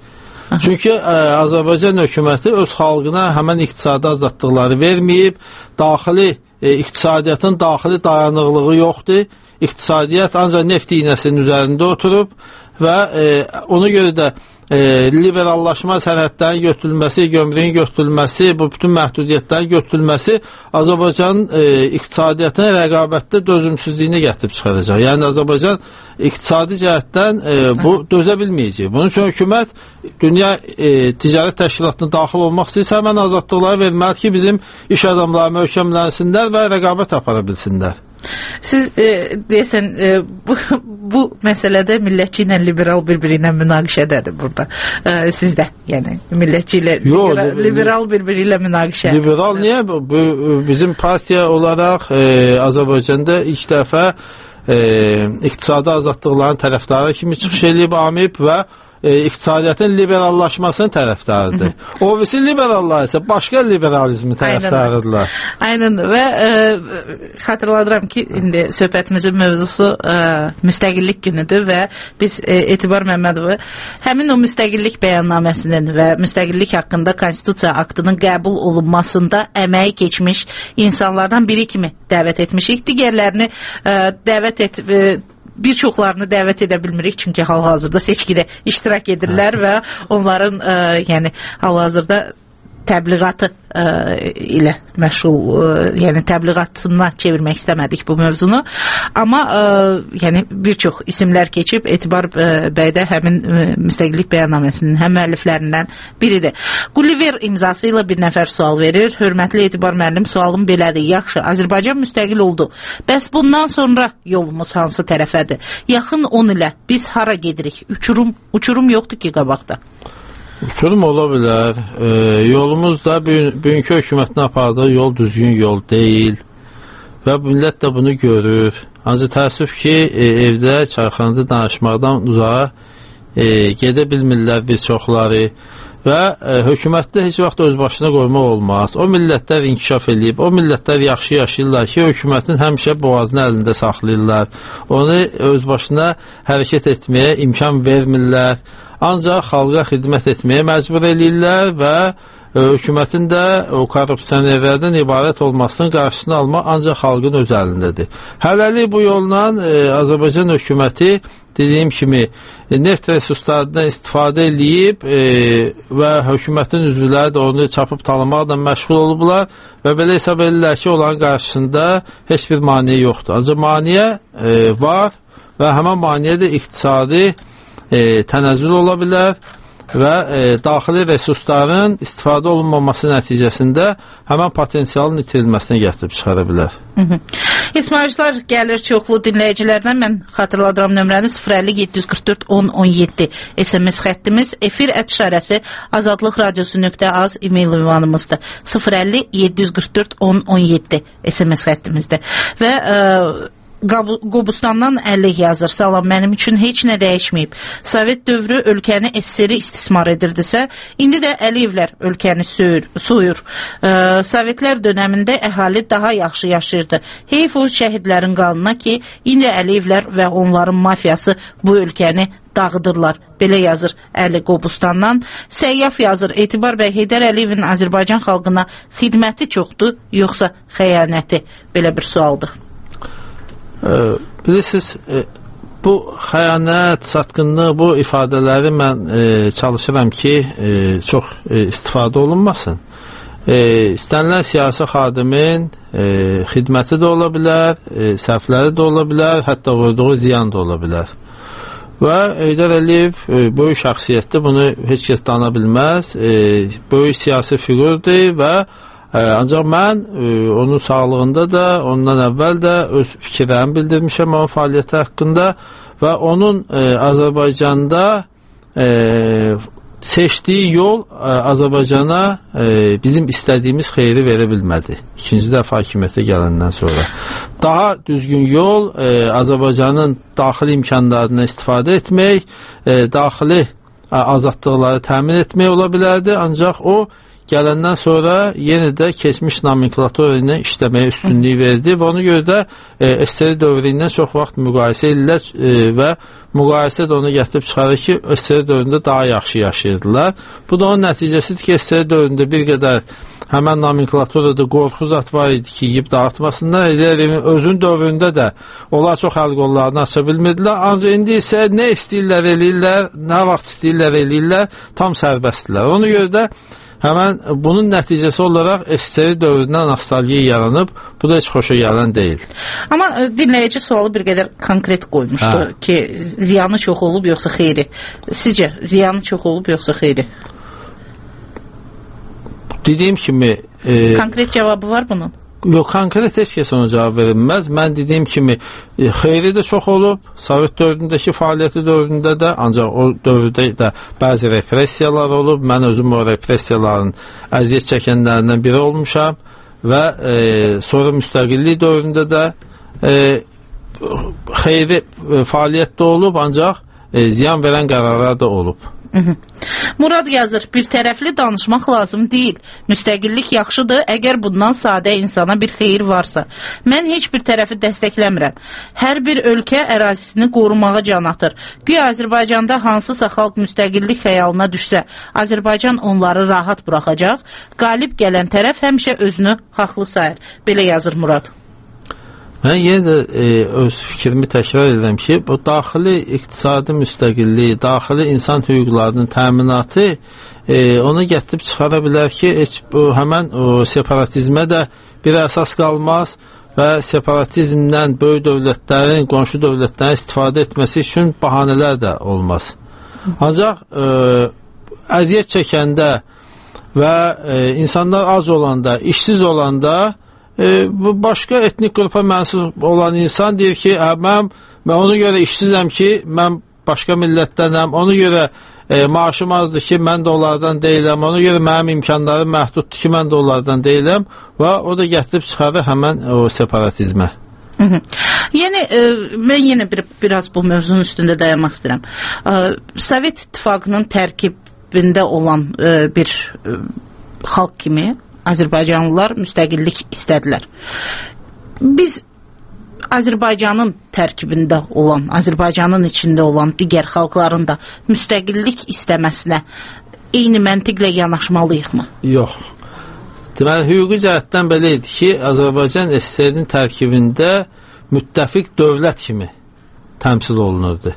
Çünki ə, Azərbaycan hökuməti öz xalqına həmən iqtisadi azadlıqları verməyib, daxili e, iqtisadiyyatın daxili dayanıqlığı yoxdur. İqtisadiyyat ancaq neft iynəsinin üzərində oturub və e, ona görə də e, liberallaşma, sərhədlərin götürülməsi, gömrüyün götürülməsi, bu bütün məhdudiyyətlərin götürülməsi Azərbaycanın e, iqtisadiyyatın rəqabətdə dözümsüzlüyünə gətirib çıxaracaq. Yəni Azərbaycan iqtisadi cəhətdən e, bu dözə bilməyəcək. Bunun üçün hökumət Dünya e, Ticarət Təşkilatına daxil olmaq istəyirsə, həmən azadlıqları verməlidir ki, bizim iş adamları möhkəmlənsinlər və rəqabət apara bilsinlər. Siz e, deyəsən e, bu, bu məsələdə millətçi ilə liberal bir-biri ilə münaqişədədir burada. E, sizdə, yəni millətçi ilə Yo, liberal, li, liberal bir-biri ilə münaqişə. Liberal niyə? Bu, bu bizim partiya olaraq e, Azərbaycanda ilk dəfə e, iqtisadi azadlıqların tərəfdarı kimi çıxış edib amib və E, iqtisadiyyatın liberallaşmasının tərəfdarıdır. O birisi liberallar isə başqa liberalizmin tərəfdarıdırlar. Aynen və e, xatırladıram ki, indi söhbətimizin mövzusu e, müstəqillik günüdür və biz e, Etibar Məmmədovu həmin o müstəqillik bəyannaməsinin və müstəqillik haqqında konstitusiya aktının qəbul olunmasında əməyi keçmiş insanlardan biri kimi dəvət etmişik. Digərlərini e, dəvət et e, bir çoxlarını dəvət edə bilmirik, çünki hal-hazırda seçkidə iştirak edirlər və onların ə, yəni hal-hazırda təbliğatı ə, ilə məşğul, ə, yəni təbliğatına çevirmək istəmədik bu mövzunu. Amma ə, yəni bir çox isimlər keçib, Etibar ə, bəy də həmin ə, müstəqillik bəyannaməsinin həm müəlliflərindən biridir. Gulliver imzası ilə bir nəfər sual verir. Hörmətli Etibar müəllim, sualım belədir. Yaxşı, Azərbaycan müstəqil oldu. Bəs bundan sonra yolumuz hansı tərəfədir? Yaxın on ilə biz hara gedirik? Uçurum, uçurum yoxdur ki qabaqda. Uçurum ola bilər. E, yolumuz da bugünkü hökumətin apardığı yol düzgün yol deyil və millət də bunu görür. Ancaq təəssüf ki, e, evdə çayxanada danışmaqdan uzağa e, gedə bilmirlər bir çoxları və e, hökumətdə heç vaxt öz başına qoymaq olmaz. O millətlər inkişaf edib, o millətlər yaxşı yaşayırlar ki, hökumətin həmişə boğazını əlində saxlayırlar. Onu öz başına hərəkət etməyə imkan vermirlər. Ancaq xalqa xidmət etməyə məcbur eləyirlər və e, hökumətin də o korrupsionerlərdən ibarət olmasının qarşısını almaq ancaq xalqın öz əlindədir. Hələlik bu yolla e, Azərbaycan hökuməti dediyim kimi e, neft resurslarından istifadə eləyib e, və hökumətin üzvləri də onu çapıb talamaqla məşğul olublar və belə hesab edirlər ki, onların qarşısında heç bir maneə yoxdur. Ancaq maneə e, var və həmən maneə də iqtisadi E, tənəzzül ola bilər və e, daxili resursların istifadə olunmaması nəticəsində həmən potensialın itirilməsinə gətirib çıxara bilər. İsmailçılar gəlir çoxlu dinləyicilərdən. Mən xatırladıram nömrəni sıfır əlli yeddi yüz qırx dörd on on yeddi S M S xəttimiz, efir ət işarəsi azadlıq radiosu nöqtə az e-mail ünvanımızdır. sıfır əlli yeddi yüz qırx dörd on on yeddi S M S xəttimizdir. Və e, Qobustandan əlli yazır. Salam, mənim üçün heç nə dəyişməyib. Sovet dövrü ölkəni S S R-i istismar edirdisə, indi də Əliyevlər ölkəni soyur. soyur. Ee, Sovetlər dönəmində əhali daha yaxşı yaşayırdı. Heyf o şəhidlərin qanına ki, indi Əliyevlər və onların mafiyası bu ölkəni dağıdırlar. Belə yazır Əli Qobustandan. Səyyaf yazır. Etibar bəy, Heydər Əliyevin Azərbaycan xalqına xidməti çoxdur, yoxsa xəyanəti? Belə bir sualdır. E, bilirsiniz, e, bu xəyanət, satqınlıq, bu ifadələri mən e, çalışıram ki, e, çox e, istifadə olunmasın. E, istənilən siyasi xadimin e, xidməti də ola bilər, e, səhvləri də ola bilər, hətta vurduğu ziyan da ola bilər. Və Heydər Əliyev e, böyük şəxsiyyətdir, bunu heç kəs dana bilməz, e, böyük siyasi figurdur və ancaq mən e, onun sağlığında da, ondan əvvəl də öz fikirlərimi bildirmişəm onun fəaliyyəti haqqında və onun e, Azərbaycanda e, seçdiyi yol e, Azərbaycana e, bizim istədiyimiz xeyri verə bilmədi. İkinci dəfə hakimiyyətə gələndən sonra. Daha düzgün yol e, Azərbaycanın daxili imkanlarından istifadə etmək, e, daxili e, azadlıqları təmin etmək ola bilərdi, ancaq o gələndən sonra yenə də keçmiş nomenklatura ilə işləməyə üstünlük verdi və ona görə də e, S S R dövrü ilə çox vaxt müqayisə edirlər e, və müqayisə də onu gətirib çıxarır ki, S S R dövründə daha yaxşı yaşayırdılar. Bu da onun nəticəsidir ki, S S R dövründə bir qədər həmən nomenklaturada qorxu zat var idi ki, yiyib dağıtmasınlar. Elə özün dövründə də onlar çox əl qollarını aça bilmirdilər. Ancaq indi isə nə istəyirlər eləyirlər, nə vaxt istəyirlər eləyirlər, tam sərbəstdirlər. Ona görə də həmən bunun nəticəsi olaraq S S R dövründən nostalgiya yaranıb. Bu da heç xoşa gələn deyil. Amma dinləyici sualı bir qədər konkret qoymuşdu hə. Ki, ziyanı çox olub yoxsa xeyri? Sizcə ziyanı çox olub yoxsa xeyri? Dediyim kimi... E, konkret cavabı var bunun? Yox, konkret heç kəs ona cavab verilməz. Mən dediyim kimi, e, xeyri də çox olub. Sovet dövründəki fəaliyyəti dövründə də, ancaq o dövrdə də bəzi repressiyalar olub. Mən özüm o repressiyaların əziyyət çəkənlərindən biri olmuşam və e, sonra müstəqillik dövründə də e, xeyri e, fəaliyyət də olub, ancaq e, ziyan verən qərarlar da olub. Murad yazır, bir tərəfli danışmaq lazım deyil. Müstəqillik yaxşıdır, əgər bundan sadə insana bir xeyir varsa. Mən heç bir tərəfi dəstəkləmirəm. Hər bir ölkə ərazisini qorumağa can atır. Güya Azərbaycanda hansısa xalq müstəqillik xəyalına düşsə, Azərbaycan onları rahat buraxacaq. Qalib gələn tərəf həmişə özünü haqlı sayır. Belə yazır Murad. Mən yenə də e, öz fikrimi təkrar edirəm ki, bu daxili iqtisadi müstəqillik, daxili insan hüquqlarının təminatı e, onu gətirib çıxara bilər ki, heç bu, həmən o, separatizmə də bir əsas qalmaz və separatizmdən böyük dövlətlərin, qonşu dövlətlərin istifadə etməsi üçün bahanələr də olmaz. Ancaq e, əziyyət çəkəndə və e, insanlar az olanda, işsiz olanda E, bu başqa etnik qrupa mənsub olan insan deyir ki, ə, mən, mən ona görə işsizəm ki, mən başqa millətdənəm, ona görə e, maaşım azdır ki, mən də onlardan deyiləm, ona görə mənim imkanlarım məhduddur ki, mən də onlardan deyiləm və o da gətirib çıxarır həmən o separatizmə. Hı -hı. Yəni, e, mən yenə bir, biraz bu mövzunun üstündə dayanmaq istəyirəm. E, Sovet İttifaqının tərkibində olan e, bir e, xalq kimi Azərbaycanlılar müstəqillik istədilər. Biz Azərbaycanın tərkibində olan, Azərbaycanın içində olan digər xalqların da müstəqillik istəməsinə eyni məntiqlə yanaşmalıyıq mı? Yox. Deməli, hüquqi cəhətdən belə idi ki, Azərbaycan S S R-in tərkibində müttəfiq dövlət kimi təmsil olunurdu.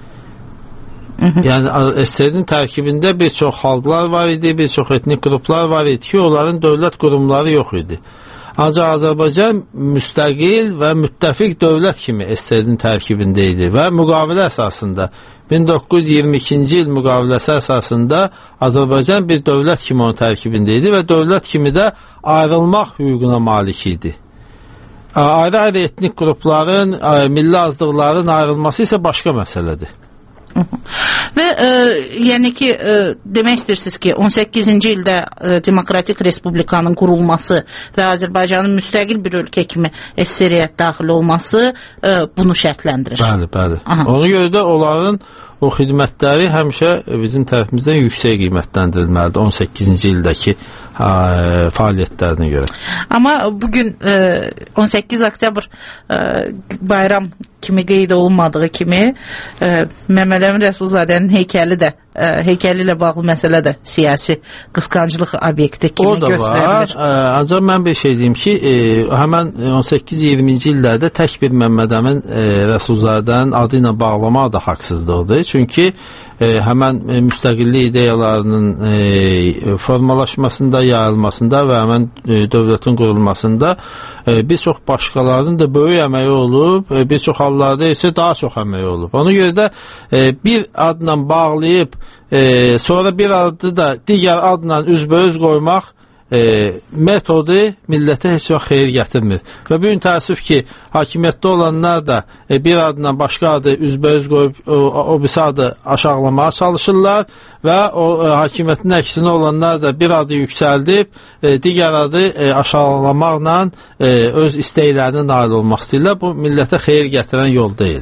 Yəni S S R-in tərkibində bir çox xalqlar var idi, bir çox etnik qruplar var idi ki, onların dövlət qurumları yox idi. Ancaq Azərbaycan müstəqil və müttəfiq dövlət kimi S S R-in tərkibində idi və müqavilə əsasında min doqquz yüz iyirmi ikinci il müqaviləsi əsasında Azərbaycan bir dövlət kimi onun tərkibində idi və dövlət kimi də ayrılmaq hüququna malik idi. Ayrı-ayrı etnik qrupların, milli azlıqların ayrılması isə başqa məsələdir. Və e, yəni ki, e, demək istəyirsiniz ki, on səkkizinci ildə e, Demokratik Respublikanın qurulması və Azərbaycanın müstəqil bir ölkə kimi S S R-yə daxil olması e, bunu şərtləndirir. Bəli, bəli. Aha. Ona görə də onların o xidmətləri həmişə bizim tərəfimizdən yüksək qiymətləndirilməlidir on səkkizinci ildəki ə, fəaliyyətlərinə görə. Amma bugün e, on səkkiz oktyabr e, bayram kimi qeyd olunmadığı kimi e, Məmməd Əmin Rəsulzadənin heykəli də e, heykəli ilə bağlı məsələ də siyasi qısqanclıq obyekti kimi göstərilir. O da var. Ancaq mən bir şey deyim ki, e, həmən on səkkiz iyirminci illərdə tək bir Məmməd Əmin e, Rəsulzadənin adı ilə bağlamaq da haqsızlıqdır. Çünki e, həmən e, müstəqillik ideyalarının e, formalaşmasında, yayılmasında və həmən e, dövlətin qurulmasında e, bir çox başqalarının da böyük əməyi olub, e, bir çox hallarda isə daha çox əməyi olub. Ona görə də e, bir adla bağlayıb, e, sonra bir adı da digər adla üzbəüz qoymaq E, metodu millətə heç vaxt xeyir gətirmir. Və bugün təəssüf ki, hakimiyyətdə olanlar da e, bir adından başqa adı üzbəüz qoyub o, o birisi adı aşağılamağa çalışırlar və o e, hakimiyyətin əksinə olanlar da bir adı yüksəldib e, digər adı e, aşağılamaqla e, öz istəklərinə nail olmaq istəyirlər. Bu millətə xeyir gətirən yol deyil.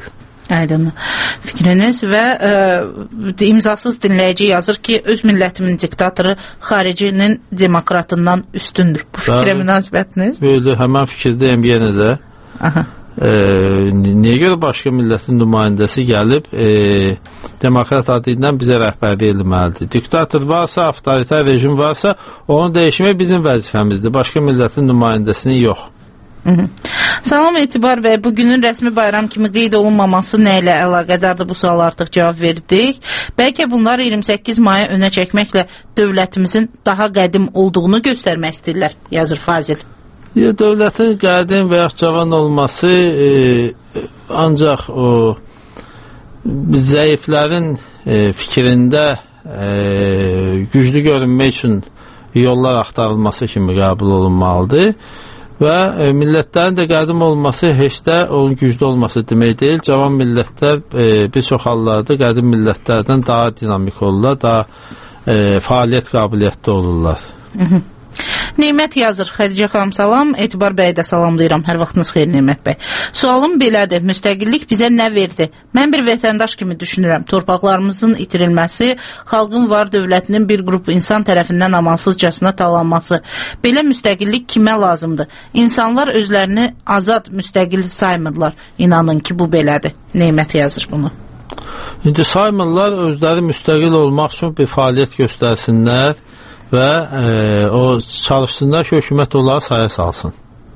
Aydın fikriniz və ə, imzasız dinləyici yazır ki, öz millətimin diktatoru xaricinin demokratından üstündür. Bu fikrə münasibətiniz? Böyle, həmən fikirdəyim yenə də. Aha. E, niyə görə başqa millətin nümayəndəsi gəlib e, demokrat adı ilə bizə rəhbərlik edilməlidir? Diktator varsa, avtoritar rejim varsa, onu dəyişmək bizim vəzifəmizdir. Başqa millətin nümayəndəsinin yox. Hı -hı. Salam Etibar bəy, bugünün rəsmi bayram kimi qeyd olunmaması nə ilə əlaqədardır, bu suala artıq cavab verdik. Bəlkə bunlar iyirmi səkkiz maya önə çəkməklə dövlətimizin daha qədim olduğunu göstərmək istəyirlər, yazır Fazil. Ya, dövlətin qədim və ya cavan olması e, ancaq o zəiflərin e, fikrində e, güclü görünmək üçün yollar axtarılması kimi qəbul olunmalıdır. Və e, millətlərin də qədim olması heç də onun güclü olması demək deyil. Cavan millətlər e, bir çox hallarda qədim millətlərdən daha dinamik olurlar, daha e, fəaliyyət qabiliyyətli olurlar. Hı -hı. Neymət yazır, Xədicə xanım salam, Etibar bəyə də salamlayıram, hər vaxtınız xeyir Neymət bəy. Sualım belədir, müstəqillik bizə nə verdi? Mən bir vətəndaş kimi düşünürəm, torpaqlarımızın itirilməsi, xalqın var dövlətinin bir qrup insan tərəfindən amansızcasına talanması. Belə müstəqillik kimə lazımdır? İnsanlar özlərini azad, müstəqil saymırlar. İnanın ki, bu belədir. Neymət yazır bunu. İndi saymırlar, özləri müstəqil olmaq üçün bir fəaliyyət göstərsinlər və e, o çalışsınlar ki, hökumət onları saya salsın.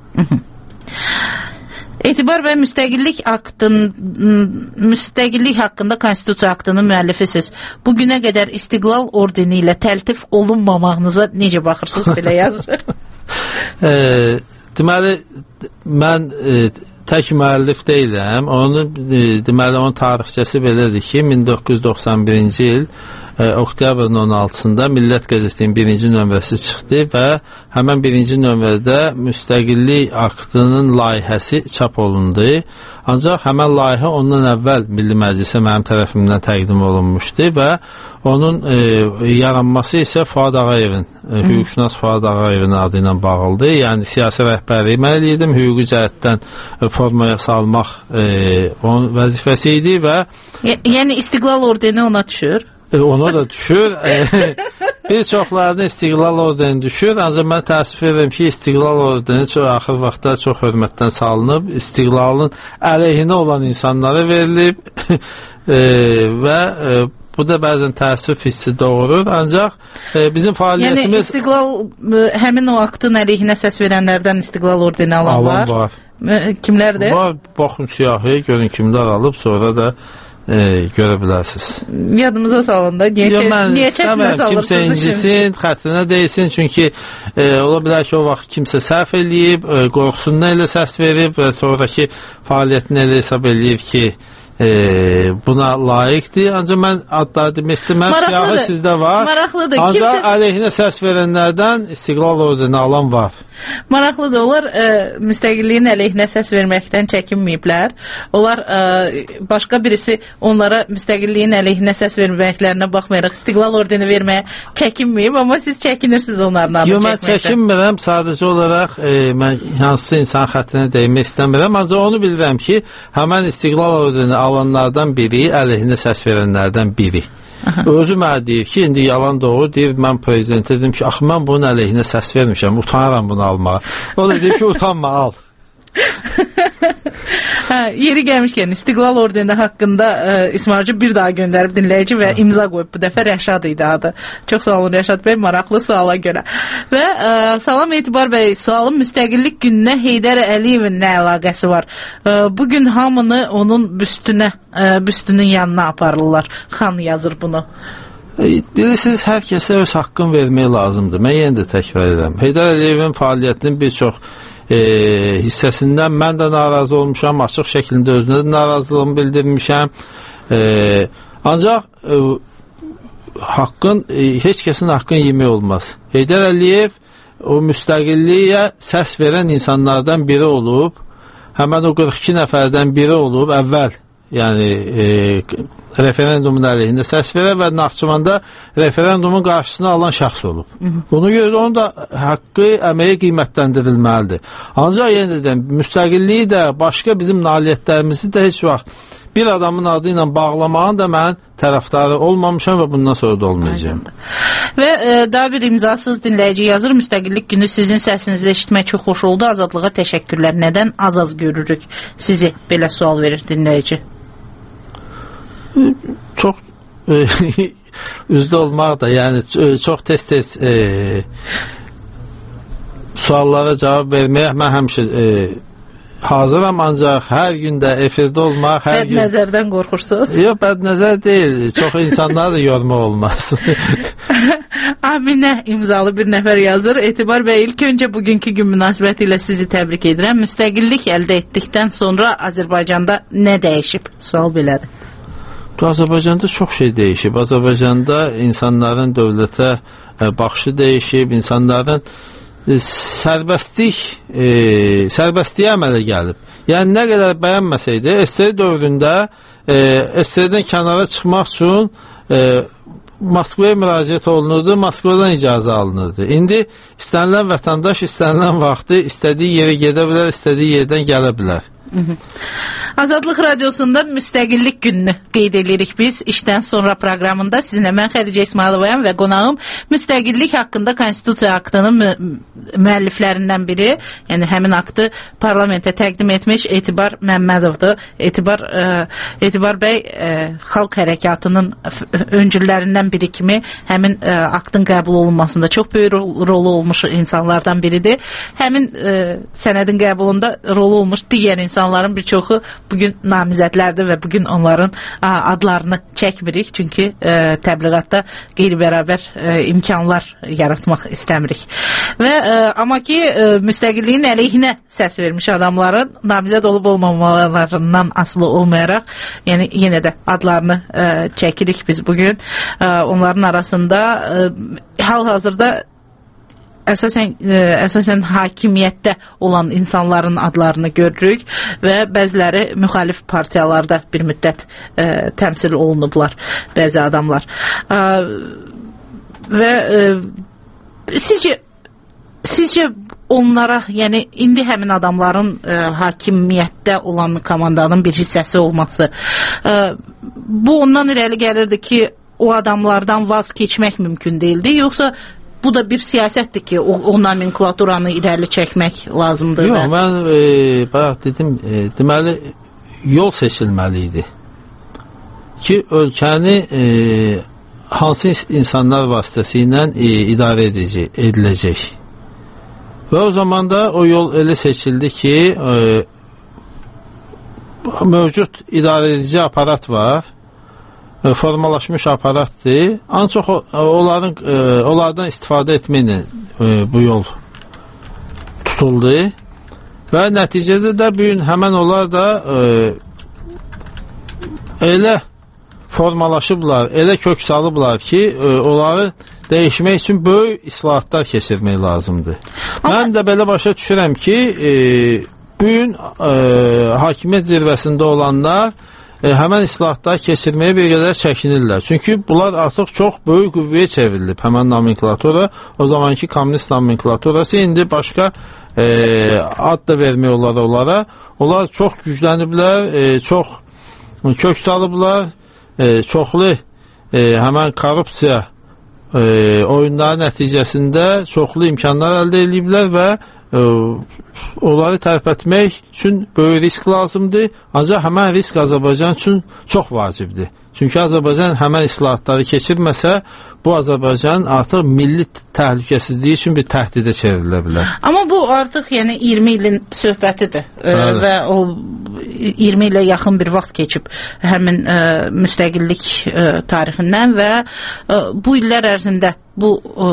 Etibar və müstəqillik aktın, müstəqillik haqqında konstitusiya aktının müəllifisiz. Bugünə qədər İstiqlal ordeni ilə təltif olunmamağınıza necə baxırsınız, belə yazır? e, deməli, mən e, tək müəllif deyiləm. Onun, e, deməli, onun tarixçəsi belədir ki, min doqquz yüz doxsan birinci il e, oktyabrın on altısında Millət qəzetinin birinci nömrəsi çıxdı və həmən birinci nömrədə müstəqillik aktının layihəsi çap olundu. Ancaq həmən layihə ondan əvvəl Milli Məclisə mənim tərəfimdən təqdim olunmuşdu və onun e, yaranması isə Fuad Ağayevin, e, hüquqşünas Fuad Ağayevin adı ilə bağlıdır. Yəni siyasi rəhbərlik mən edirdim, hüquqi cəhətdən e, formaya salmaq e, onun vəzifəsi idi və yəni İstiqlal ordeni ona düşür. E, ona da düşür. E, bir çoxlarına İstiqlal ordeni düşür. Ancaq mən təəssüf edirəm ki, İstiqlal ordeni çox axır vaxtda çox hörmətdən salınıb, İstiqlalın əleyhinə olan insanlara verilib e, və e, bu da bəzən təəssüf hissi doğurur. Ancaq e, bizim fəaliyyətimiz... Yəni İstiqlal, həmin o aktın əleyhinə səs verənlərdən İstiqlal ordeni alan, alan var. var. Kimlərdir? Var, baxın siyahıya, görün kimlər alıb, sonra da e, görə bilərsiniz. Yadımıza salın da, niyə, Yo, mən niyə çəkməz alırsınız? Kimsə incisin, xətrinə deyilsin, çünki e, ola bilər ki, o vaxt kimsə səhv eləyib, e, qorxusundan elə səs verib və sonraki fəaliyyətini elə hesab eləyib ki, E, buna layiqdir. Ancaq mən adları demək istəyirəm. Siyahı sizdə var. Maraqlıdır. Ancaq kimsə... əleyhinə səs verənlərdən İstiqlal ordeni alan var. Maraqlıdır. Onlar e, müstəqilliyin əleyhinə səs verməkdən çəkinməyiblər. Onlar e, başqa birisi onlara müstəqilliyin əleyhinə səs verməklərinə baxmayaraq İstiqlal ordeni verməyə çəkinməyib, amma siz çəkinirsiniz onların adını çəkməkdən. Yox, mən çəkinmirəm. Sadəcə olaraq e, mən hansısa insan xətrinə dəymək istəmirəm. Ancaq onu bilirəm ki, həmən İstiqlal ordeni alanlardan biri, əleyhinə səs verənlərdən biri. Aha. Özü mənə deyir ki, indi yalan doğru deyir, mən prezidentə dedim ki, axı mən bunun əleyhinə səs vermişəm, utanıram bunu almağa. O da deyir ki, utanma, al. Hə, yeri gəlmişkən İstiqlal ordeni haqqında e, İsmailci bir daha göndərib dinləyici və imza qoyub. Bu dəfə Rəşad idi adı. Çox sağ olun Rəşad bəy, maraqlı suala görə. Və e, salam Etibar bəy, sualın müstəqillik gününə Heydər Əliyevin nə əlaqəsi var? E, bugün hamını onun büstünə, e, büstünün yanına aparırlar. Xan yazır bunu. E, bilirsiniz, hər kəsə öz haqqını vermək lazımdır. Mən yenə də təkrar edirəm. Heydər Əliyevin fəaliyyətinin bir çox E, hissəsindən mən də narazı olmuşam, açıq şəkildə özünə də narazılığımı bildirmişəm. E, ancaq e, haqqın, e, heç kəsin haqqını yemək olmaz. Heydər Əliyev o müstəqilliyə səs verən insanlardan biri olub, həmən o qırx iki nəfərdən biri olub, əvvəl yəni e, referendumun əleyhində səs verə və Naxçıvanda referendumun qarşısını alan şəxs olub. Buna görə onun da haqqı əməyə qiymətləndirilməlidir. Ancaq yenə deyəm, müstəqilliyi də, başqa bizim nailiyyətlərimizi də heç vaxt bir adamın adı ilə bağlamağın da mən tərəfdarı olmamışam və bundan sonra da olmayacağım. Və e, daha bir imzasız dinləyici yazır, müstəqillik günü sizin səsinizi eşitmək çox xoş oldu, azadlığa təşəkkürlər. Nədən az-az görürük sizi? Belə sual verir dinləyici. Çox e, üzdə olmaq da, yəni çox tez-tez e, suallara cavab verməyə mən həmişə e, hazıram, ancaq hər gün də efirdə olmaq, hər bəd gün... nəzərdən qorxursunuz? Yox, bəd nəzər deyil. Çox insanları da yormaq olmaz. Aminə imzalı bir nəfər yazır. Etibar bəy, ilk öncə bugünkü gün münasibəti ilə sizi təbrik edirəm. Müstəqillik əldə etdikdən sonra Azərbaycanda nə dəyişib? Sual belədir. Azərbaycanda çox şey dəyişib. Azərbaycanda insanların dövlətə baxışı dəyişib, insanların sərbəstlik e, sərbəstliyə əmələ gəlib. Yəni nə qədər bəyənməsəydi, S S R dövründə e, S S R-dən kənara çıxmaq üçün e, Moskvaya müraciət olunurdu, Moskvadan icazə alınırdı. İndi istənilən vətəndaş istənilən vaxtı istədiyi yerə gedə bilər, istədiyi yerdən gələ bilər. Hı -hı. Azadlıq Radiosunda müstəqillik gününü qeyd edirik biz. İşdən sonra proqramında sizinlə mən Xədicə İsmayılovayam və qonağım müstəqillik haqqında Konstitusiya aktının mü müəlliflərindən biri, yəni həmin aktı parlamentə təqdim etmiş Etibar Məmmədovdur. Etibar e, Etibar bəy e, xalq hərəkatının öncüllərindən biri kimi həmin e, aktın qəbul olunmasında çox böyük rolu olmuş insanlardan biridir. Həmin e, sənədin qəbulunda rolu olmuş digər insan İnsanların bir çoxu bugün namizədlərdir və bugün onların a, adlarını çəkmirik. Çünki e, təbliğatda qeyri-bərabər e, imkanlar yaratmaq istəmirik. Və e, amma ki e, müstəqilliyin əleyhinə səs vermiş adamların namizəd olub olmamalarından asılı olmayaraq, yəni yenə də adlarını e, çəkirik biz bugün. E, onların arasında e, hal-hazırda Əsasən, ə, əsasən hakimiyyətdə olan insanların adlarını görürük və bəziləri müxalif partiyalarda bir müddət ə, təmsil olunublar bəzi adamlar. Ə, və ə, sizcə sizcə onlara, yəni indi həmin adamların ə, hakimiyyətdə olan komandanın bir hissəsi olması, ə, bu ondan irəli gəlirdi ki, o adamlardan vaz keçmək mümkün deyildi, yoxsa bu da bir siyasətdir ki, o, o nomenklaturanı irəli çəkmək lazımdır. Yox, və... mən e, bayaq dedim, e, deməli, yol seçilməli idi ki, ölkəni e, hansı insanlar vasitəsilə e, idarə edəcək, ediləcək. Və o zaman da o yol elə seçildi ki, e, mövcud idarə edici aparat var, formalaşmış aparatdır. Ancaq onların onlardan istifadə etməklə bu yol tutuldu və nəticədə də bu gün həmən onlar da elə formalaşıblar, elə kök salıblar ki, onları dəyişmək üçün böyük islahatlar keçirmək lazımdır. Amma... Mən də belə başa düşürəm ki, bu gün hakimiyyət zirvəsində olanlar E, həmən islahatlar keçirməyə bir qədər çəkinirlər. Çünki bunlar artıq çox böyük qüvvəyə çevrilib, həmən nomenklatura. O zamanki kommunist nomenklaturası indi başqa e, ad da vermək olar onlara. Onlar çox gücləniblər, e, çox kök salıblar, e, çoxlu e, həmən korrupsiya e, oyunları nəticəsində çoxlu imkanlar əldə ediblər və e, onları tərpətmək üçün böyük risk lazımdır. Ancaq həmən risk Azərbaycan üçün çox vacibdir. Çünki Azərbaycan həmən islahatları keçirməsə, bu Azərbaycan artıq milli təhlükəsizliyi üçün bir təhdidə çevrilə bilər. Amma bu artıq yəni iyirmi ilin söhbətidir e, və o iyirmi ilə yaxın bir vaxt keçib həmin e, müstəqillik e, tarixindən və e, bu illər ərzində bu e,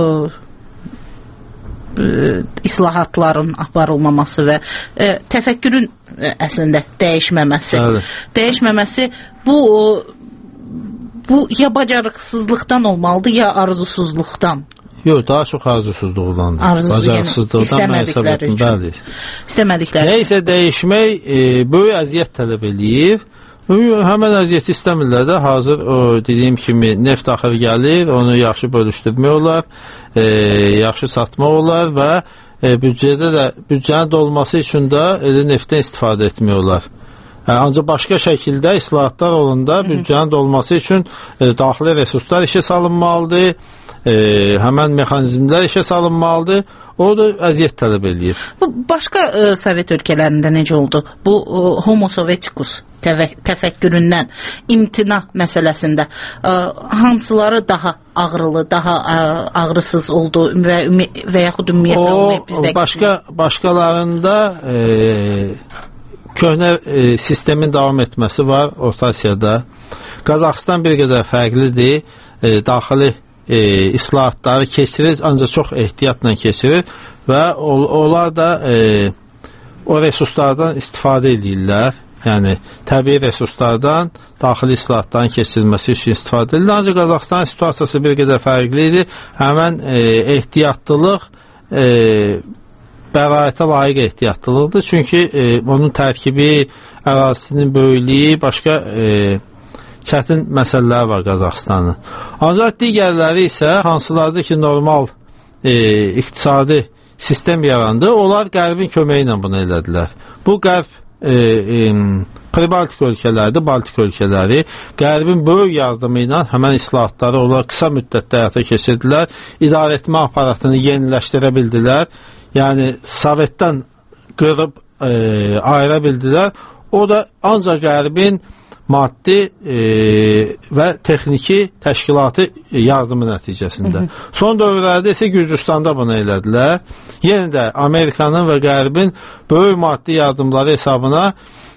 islahatların aparılmaması və e, təfəkkürün e, əslində dəyişməməsi. Bəli. Dəyişməməsi bu bu ya bacarıqsızlıqdan olmalıdır, ya arzusuzluqdan. Yox, daha çox arzusuzluqdandır. Arzusu, bacarıqsızlıqdan yəni, istəmədikləri üçün. Bəli. İstəmədikləri üçün. Nəysə dəyişmək e, böyük əziyyət tələb eləyir. Həmən əziyyəti istəmirlər də, hazır o dediyim kimi neft axır gəlir, onu yaxşı bölüşdürmək olar, e, yaxşı satmaq olar və e, büdcədə də, büdcənin dolması üçün də elə neftdən istifadə etmək olar. Ancaq başqa şəkildə islahatlar olanda büdcənin dolması üçün e, daxili resurslar işə salınmalıdır, e, həmən mexanizmlər işə salınmalıdır. O da əziyyət tələb edir. Bu başqa e, Sovet ölkələrində necə oldu? Bu e, Homo Sovetikus təfəkküründən imtina məsələsində e, hansıları daha ağrılı, daha e, ağrısız oldu və, və yaxud ümumiyyətlə olmayıb bizdə? Başqa, başqalarında e, köhnə e, sistemin davam etməsi var Orta Asiyada. Qazaxıstan bir qədər fərqlidir. E, daxili e, islahatları keçirir, ancaq çox ehtiyatla keçirir və ol, onlar da e, o resurslardan istifadə edirlər. Yəni, təbii resurslardan daxili islahatların keçirilməsi üçün istifadə edirlər. Ancaq Qazaxıstan situasiyası bir qədər fərqlidir. Həmən e, ehtiyatlılıq e, bəraətə layiq ehtiyatlılıqdır. Çünki e, onun tərkibi, ərazisinin böyüklüyü, başqa e, çətin məsələlər var Qazaxıstanın. Ancaq digərləri isə hansılardır ki, normal e, iqtisadi sistem yarandı, onlar Qərbin köməyi ilə bunu elədilər. Bu Qərb e, e, Pribaltik ölkələrdir, Baltik ölkələri. Qərbin böyük yardımı ilə həmən islahatları onlar qısa müddətdə həyata keçirdilər, idarə etmə aparatını yeniləşdirə bildilər. Yəni, Sovetdən qırıb e, ayıra bildilər. O da ancaq Qərbin maddi e, və texniki təşkilatı yardımı nəticəsində. Hı -hı. Son dövrlərdə isə Gürcüstanda bunu elədilər. Yenə də Amerikanın və Qərbin böyük maddi yardımları hesabına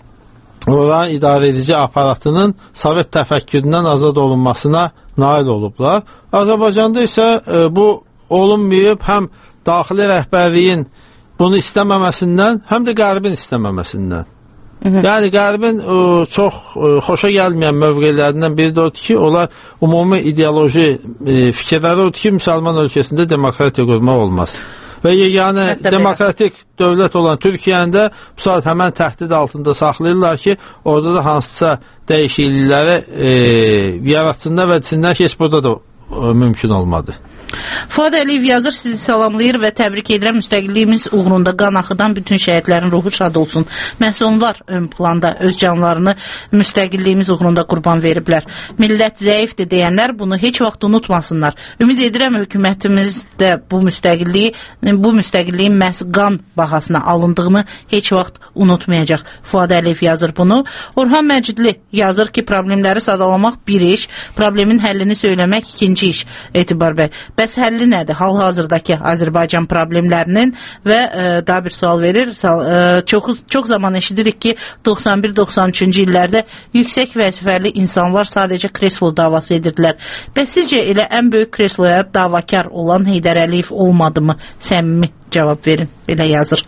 oranın idarə edici aparatının Sovet təfəkküründən azad olunmasına nail olublar. Azərbaycanda isə e, bu olunmayıb, həm daxili rəhbərliyin bunu istəməməsindən, həm də Qərbin istəməməsindən. Hı -hı. Yəni, Qərbin ə, çox ə, xoşa gəlməyən mövqelərindən biri də odur ki, onlar ümumi ideoloji ə, fikirləri odur ki, müsəlman ölkəsində demokratiya qurmaq olmaz. Və yeganə yəni, demokratik dövlət olan Türkiyəndə bu saat həmən təhdid altında saxlayırlar ki, orada da hansısa dəyişiklikləri ə, yaratsınlar və desinlər ki, heç burada da ə, mümkün olmadı. Fuad Əliyev yazır, sizi salamlayır və təbrik edirəm. Müstəqilliyimiz uğrunda qan axıdan bütün şəhidlərin ruhu şad olsun. Məhz onlar ön planda öz canlarını müstəqilliyimiz uğrunda qurban veriblər. Millət zəifdir deyənlər bunu heç vaxt unutmasınlar. Ümid edirəm hökumətimiz də bu müstəqilliyi, bu müstəqilliyin məhz qan bahasına alındığını heç vaxt unutmayacaq. Fuad Əliyev yazır bunu. Orhan Məcidli yazır ki, problemləri sadalamaq bir iş, problemin həllini söyləmək ikinci iş. Etibar bəy. Bəs həlli nədir? Hal-hazırdakı Azərbaycan problemlərinin və e, daha bir sual verir. Sal, e, çox, çox zaman eşidirik ki, doxsan bir doxsan üçüncü illərdə yüksək vəzifəli insanlar sadəcə kreslo davası edirdilər. Bəs sizcə elə ən böyük kresloya davakar olan Heydər Əliyev olmadı mı? Səmimi cavab verin. Belə yazır.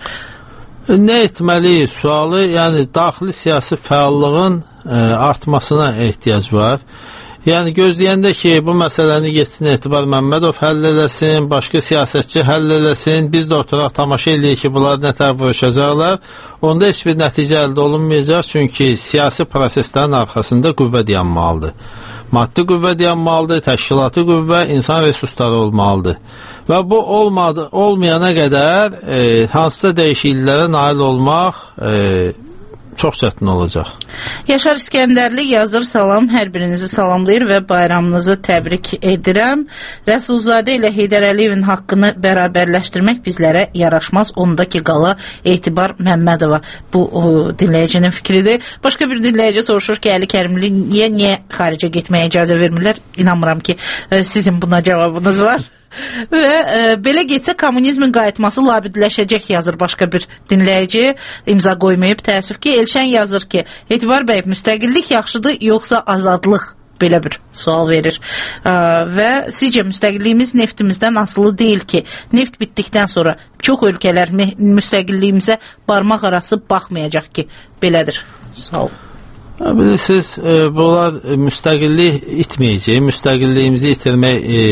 Nə etməli sualı, yəni daxili siyasi fəallığın e, artmasına ehtiyac var. Yəni gözləyəndə ki, bu məsələni geçsin Etibar Məmmədov həll eləsin, başqa siyasətçi həll eləsin, biz də oturaq tamaşa eləyək ki, bunlar nətər vuruşacaqlar, onda heç bir nəticə əldə olunmayacaq, çünki siyasi proseslərin arxasında qüvvə dayanmalıdır. Maddi qüvvə dayanmalıdır, təşkilatı qüvvə, insan resursları olmalıdır. Və bu olmadı, olmayana qədər e, hansısa dəyişikliklərə nail olmaq e, çox çətin olacaq. Yaşar İskəndərli yazır, salam, hər birinizi salamlayır və bayramınızı təbrik edirəm. Rəsulzadə ilə Heydər Əliyevin haqqını bərabərləşdirmək bizlərə yaraşmaz, onda ki qala Etibar Məmmədova. Bu o, dinləyicinin fikridir. Başqa bir dinləyici soruşur ki, Əli Kərimliyə niyə xaricə getməyə icazə vermirlər? İnanmıram ki, sizin buna cavabınız var. Və e, belə getsə kommunizmin qayıtması labidləşəcək, yazır başqa bir dinləyici, imza qoymayıb təəssüf ki. Elşən yazır ki, Etibar bəy, müstəqillik yaxşıdır yoxsa azadlıq? Belə bir sual verir. E, və sizcə müstəqilliyimiz neftimizdən asılı deyil ki, neft bitdikdən sonra çox ölkələr müstəqilliyimizə barmaq arası baxmayacaq ki, belədir. Sağ ol. Bilirsiniz, e, bunlar müstəqillik itməyəcək, müstəqilliyimizi itirmək e,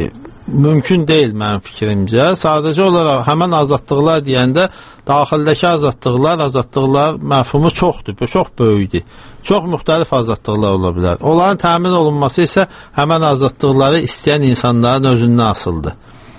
mümkün deyil mənim fikrimcə. Sadəcə olaraq həmən azadlıqlar deyəndə daxildəki azadlıqlar, azadlıqlar məfhumu çoxdur, çox böyükdür. Çox müxtəlif azadlıqlar ola bilər. Onların təmin olunması isə həmən azadlıqları istəyən insanların özündən asılıdır.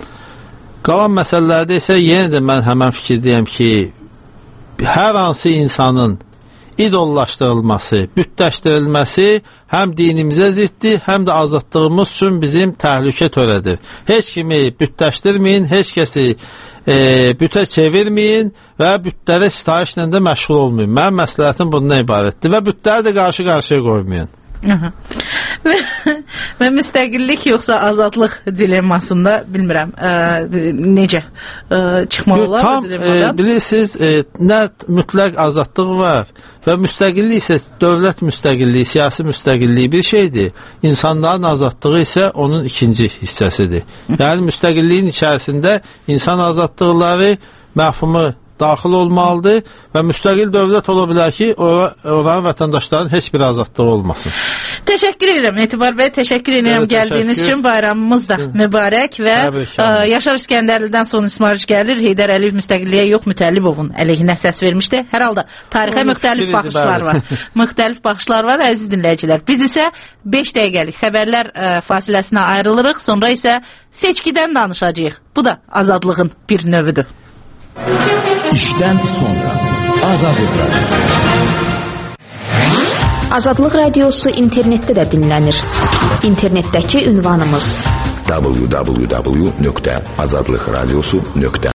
Qalan məsələlərdə isə yenə də mən həmən fikirdəyəm ki, hər hansı insanın idollaşdırılması, bütləşdirilməsi həm dinimizə ziddir, həm də azadlığımız üçün bizim təhlükə törədir. Heç kimi bütləşdirməyin, heç kəsi e, bütə çevirməyin və bütlərə sitayişlə də məşğul olmayın. Mənim məsləhətim bundan ibarətdir və bütləri də qarşı-qarşıya qoymayın. və, və müstəqillik yoxsa azadlıq dilemmasında bilmirəm ə, necə ə, çıxmaq olar tam, bu dilemmadan? E, bilirsiniz, e, nə mütləq azadlıq var və müstəqillik isə dövlət müstəqilliyi, siyasi müstəqilliyi bir şeydir. İnsanların azadlığı isə onun ikinci hissəsidir. Yəni müstəqilliyin içərisində insan azadlıqları məfhumu daxil olmalıdır və müstəqil dövlət ola bilər ki, oranın vətəndaşların heç bir azadlığı olmasın. Təşəkkür edirəm Etibar bəy, təşəkkür edirəm gəldiyiniz üçün. Bayramımız da mübarək və ə, Yaşar İskəndərlidən son ismarış gəlir. Heydər Əliyev müstəqilliyə yox, Mütəllibovun əleyhinə səs vermişdi. Hər halda tarixə müxtəlif baxışlar var. müxtəlif baxışlar var, əziz dinləyicilər. Biz isə beş dəqiqəlik xəbərlər ə, fasiləsinə ayrılırıq, sonra isə seçkidən danışacağıq. Bu da azadlığın bir növüdür. İşdən sonra Azadlıq Radyosu. Azadlıq Radiosu internetdə də dinlənir. İnternetdəki ünvanımız w w w nöqtə azadlıqradiosu nöqtə